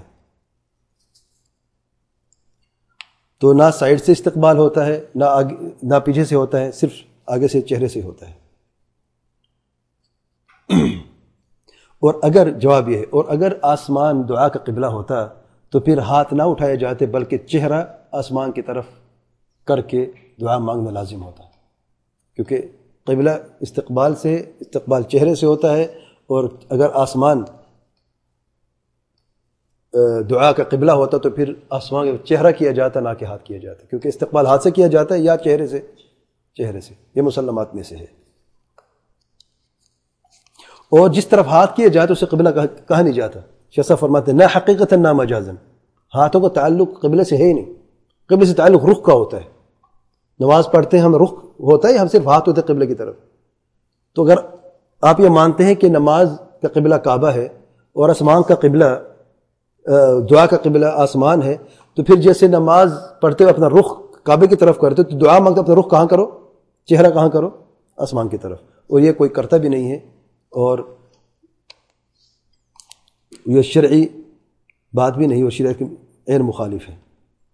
تو نہ سائڈ سے استقبال ہوتا ہے، نہ آگے نہ پیچھے سے ہوتا ہے، صرف آگے سے چہرے سے ہوتا ہے. اور اگر جواب یہ ہے، اور اگر آسمان دعا کا قبلہ ہوتا تو پھر ہاتھ نہ اٹھائے جاتے بلکہ چہرہ آسمان کی طرف کر کے دعا مانگنا لازم ہوتا، کیونکہ قبلہ استقبال سے، استقبال چہرے سے ہوتا ہے. اور اگر آسمان دعا کا قبلہ ہوتا تو پھر آسمان کا چہرہ کیا جاتا نہ کہ ہاتھ کیا جاتا، کیونکہ استقبال ہاتھ سے کیا جاتا ہے یا چہرے سے. چہرے سے یہ مسلمات میں سے ہے. اور جس طرف ہاتھ کیا جاتا اسے قبلہ کہا نہیں جاتا. شیخ صاحب فرماتے ہیں نہ حقیقتاً نہ مجازاً، ہاتھوں کا تعلق قبلے سے ہے ہی نہیں. قبلے سے تعلق رخ کا ہوتا ہے. نماز پڑھتے ہیں ہم رخ ہوتا ہے ہم صرف ہاتھ ہوتے قبلے کی طرف. تو اگر آپ یہ مانتے ہیں کہ نماز کا قبلہ کعبہ ہے اور آسمان کا قبلہ دعا کا قبلہ آسمان ہے, تو پھر جیسے نماز پڑھتے ہوئے اپنا رخ کعبے کی طرف کرتے تو دعا مانگتے اپنا رخ کہاں کرو, چہرہ کہاں کرو, آسمان کی طرف. اور یہ کوئی کرتا بھی نہیں ہے اور یہ شرعی بات بھی نہیں اور شریعت کے غیر مخالف ہے.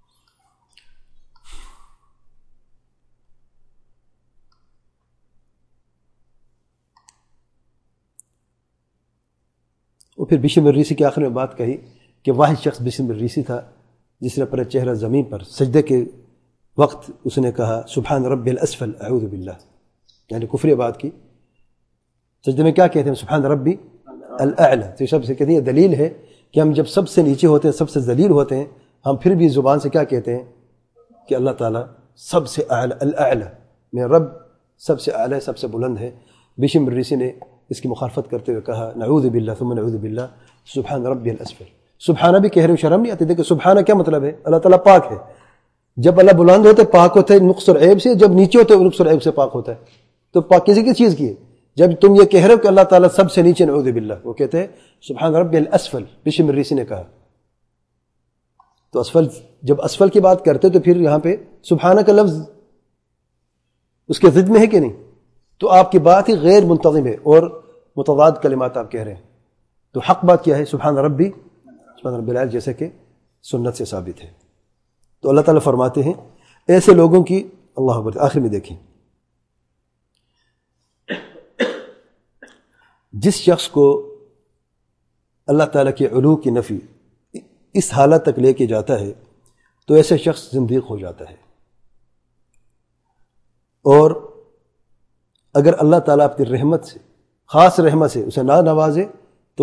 اور پھر بشر مریسی کے آخر میں بات کہی کہ واحد شخص بشر مریسی تھا جس نے اپنا چہرہ زمین پر سجدے کے وقت اس نے کہا سبحان ربی الاسفل اعوذ باللہ, یعنی کفر بات کی. سجدے میں کیا کہتے ہیں سبحان ربی الاعلی. تو سب سے کہتے ہیں دلیل ہے کہ ہم جب سب سے نیچے ہوتے ہیں, سب سے ذلیل ہوتے ہیں, ہم پھر بھی زبان سے کیا کہتے ہیں کہ اللہ تعالیٰ سب سے اعلی, الاعلی, میرا رب سب سے اعلی, سب سے بلند ہے. بشر مریسی نے اس کی مخالفت کرتے ہوئے کہا نعوذ باللہ ثم نعوذ باللہ سبحان ربی الاسفل. سبحانہ بھی کہہ رہے ہیں, شرم نہیں آتی. دیکھیں سبحانہ کیا مطلب ہے, اللہ تعالیٰ پاک ہے. جب اللہ بلند ہوتے پاک ہوتا ہے نقص اور عیب سے, جب نیچے ہوتے نقص اور عیب سے پاک ہوتا ہے. تو پاک کسی کی چیز کی ہے. جب تم یہ کہہ رہے ہو کہ اللہ تعالیٰ سب سے نیچے نعوذ باللہ, وہ کہتے ہیں سبحان ربی الاسفل. بشر مریسی نے کہا تو اسفل, جب اسفل کی بات کرتے تو پھر یہاں پہ سبحانہ کا لفظ اس کے ضد میں ہے کہ نہیں. تو آپ کی بات ہی غیر منتظم ہے اور متضاد کلمات آپ کہہ رہے ہیں. تو حق بات کیا ہے سبحان ربی العال, جیسے کہ سنت سے ثابت ہے. تو اللہ تعالیٰ فرماتے ہیں ایسے لوگوں کی, اللہ اکبر, آخر میں دیکھیں جس شخص کو اللہ تعالیٰ کے علو کی نفی اس حالت تک لے کے جاتا ہے تو ایسے شخص زندیق ہو جاتا ہے. اور اگر اللہ تعالیٰ اپنی رحمت سے, خاص رحمت سے اسے نہ نوازے تو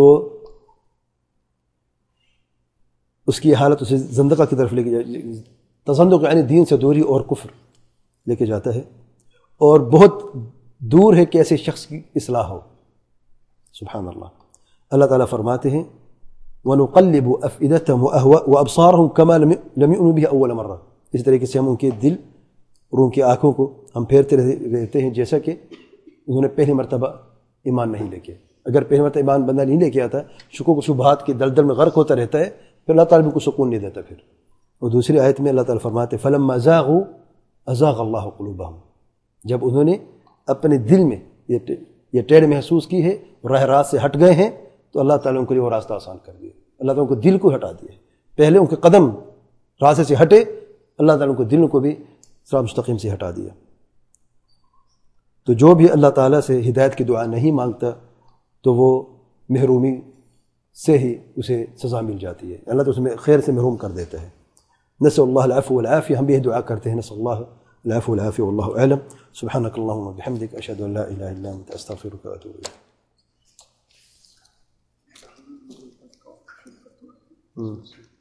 اس کی حالت اسے زندقہ کی طرف لے کے جائے. تزندق یعنی دین سے دوری اور کفر لے کے جاتا ہے, اور بہت دور ہے کہ ایسے شخص کی اصلاح ہو. سبحان اللہ. اللہ تعالیٰ فرماتے ہیں وَنُقَلِّبُ أَفْئِدَتَهُمْ وَأَبْصَارَهُمْ كَمَا لَمْ يُؤْمِنُوا بِهِ أَوَّلَ مَرَّةٍ. اس طریقے سے ہم ان کے دل اور ان کی آنکھوں کو ہم پھیرتے رہتے ہیں جیسا کہ انہوں نے پہلی مرتبہ ایمان نہیں لے کے. اگر پہلی مرتبہ ایمان بندہ نہیں لے کے آتا, شکوک و شبہات کی دلدل میں غرق ہوتا رہتا ہے, پھر اللہ تعالیٰ کو سکون نہیں دیتا. پھر اور دوسری آیت میں اللہ تعالیٰ فرماتے فَلَمَّا زَاغُوا أَزَاغَ اللَّهُ قُلُوبَهُمْ. جب انہوں نے اپنے دل میں یہ ٹیڑھ محسوس کی ہے, راہ راست سے ہٹ گئے ہیں, تو اللہ تعالیٰ ان کے لیے وہ راستہ آسان کر دیا. اللہ تعالیٰ ان کو دل کو ہٹا دیا. پہلے ان کے قدم راستے سے ہٹے, اللہ تعالیٰ ان کو دل کو بھی صراط مستقیم سے ہٹا دیا. تو جو بھی اللہ تعالیٰ سے ہدایت کی دعا نہیں مانگتا تو وہ محرومی سے ہی اسے سزا مل جاتی ہے. اللہ تو اس میں خیر سے محروم کر دیتا ہے. نسأل اللہ العفو والعافیہ. ہم بھی یہ دعا کرتے ہیں نسأل اللہ العفو والعافیہ واللہ اعلم. سبحانک اللہم وبحمدک اشہد ان لا الہ الا انت استغفرک واتوب الیک.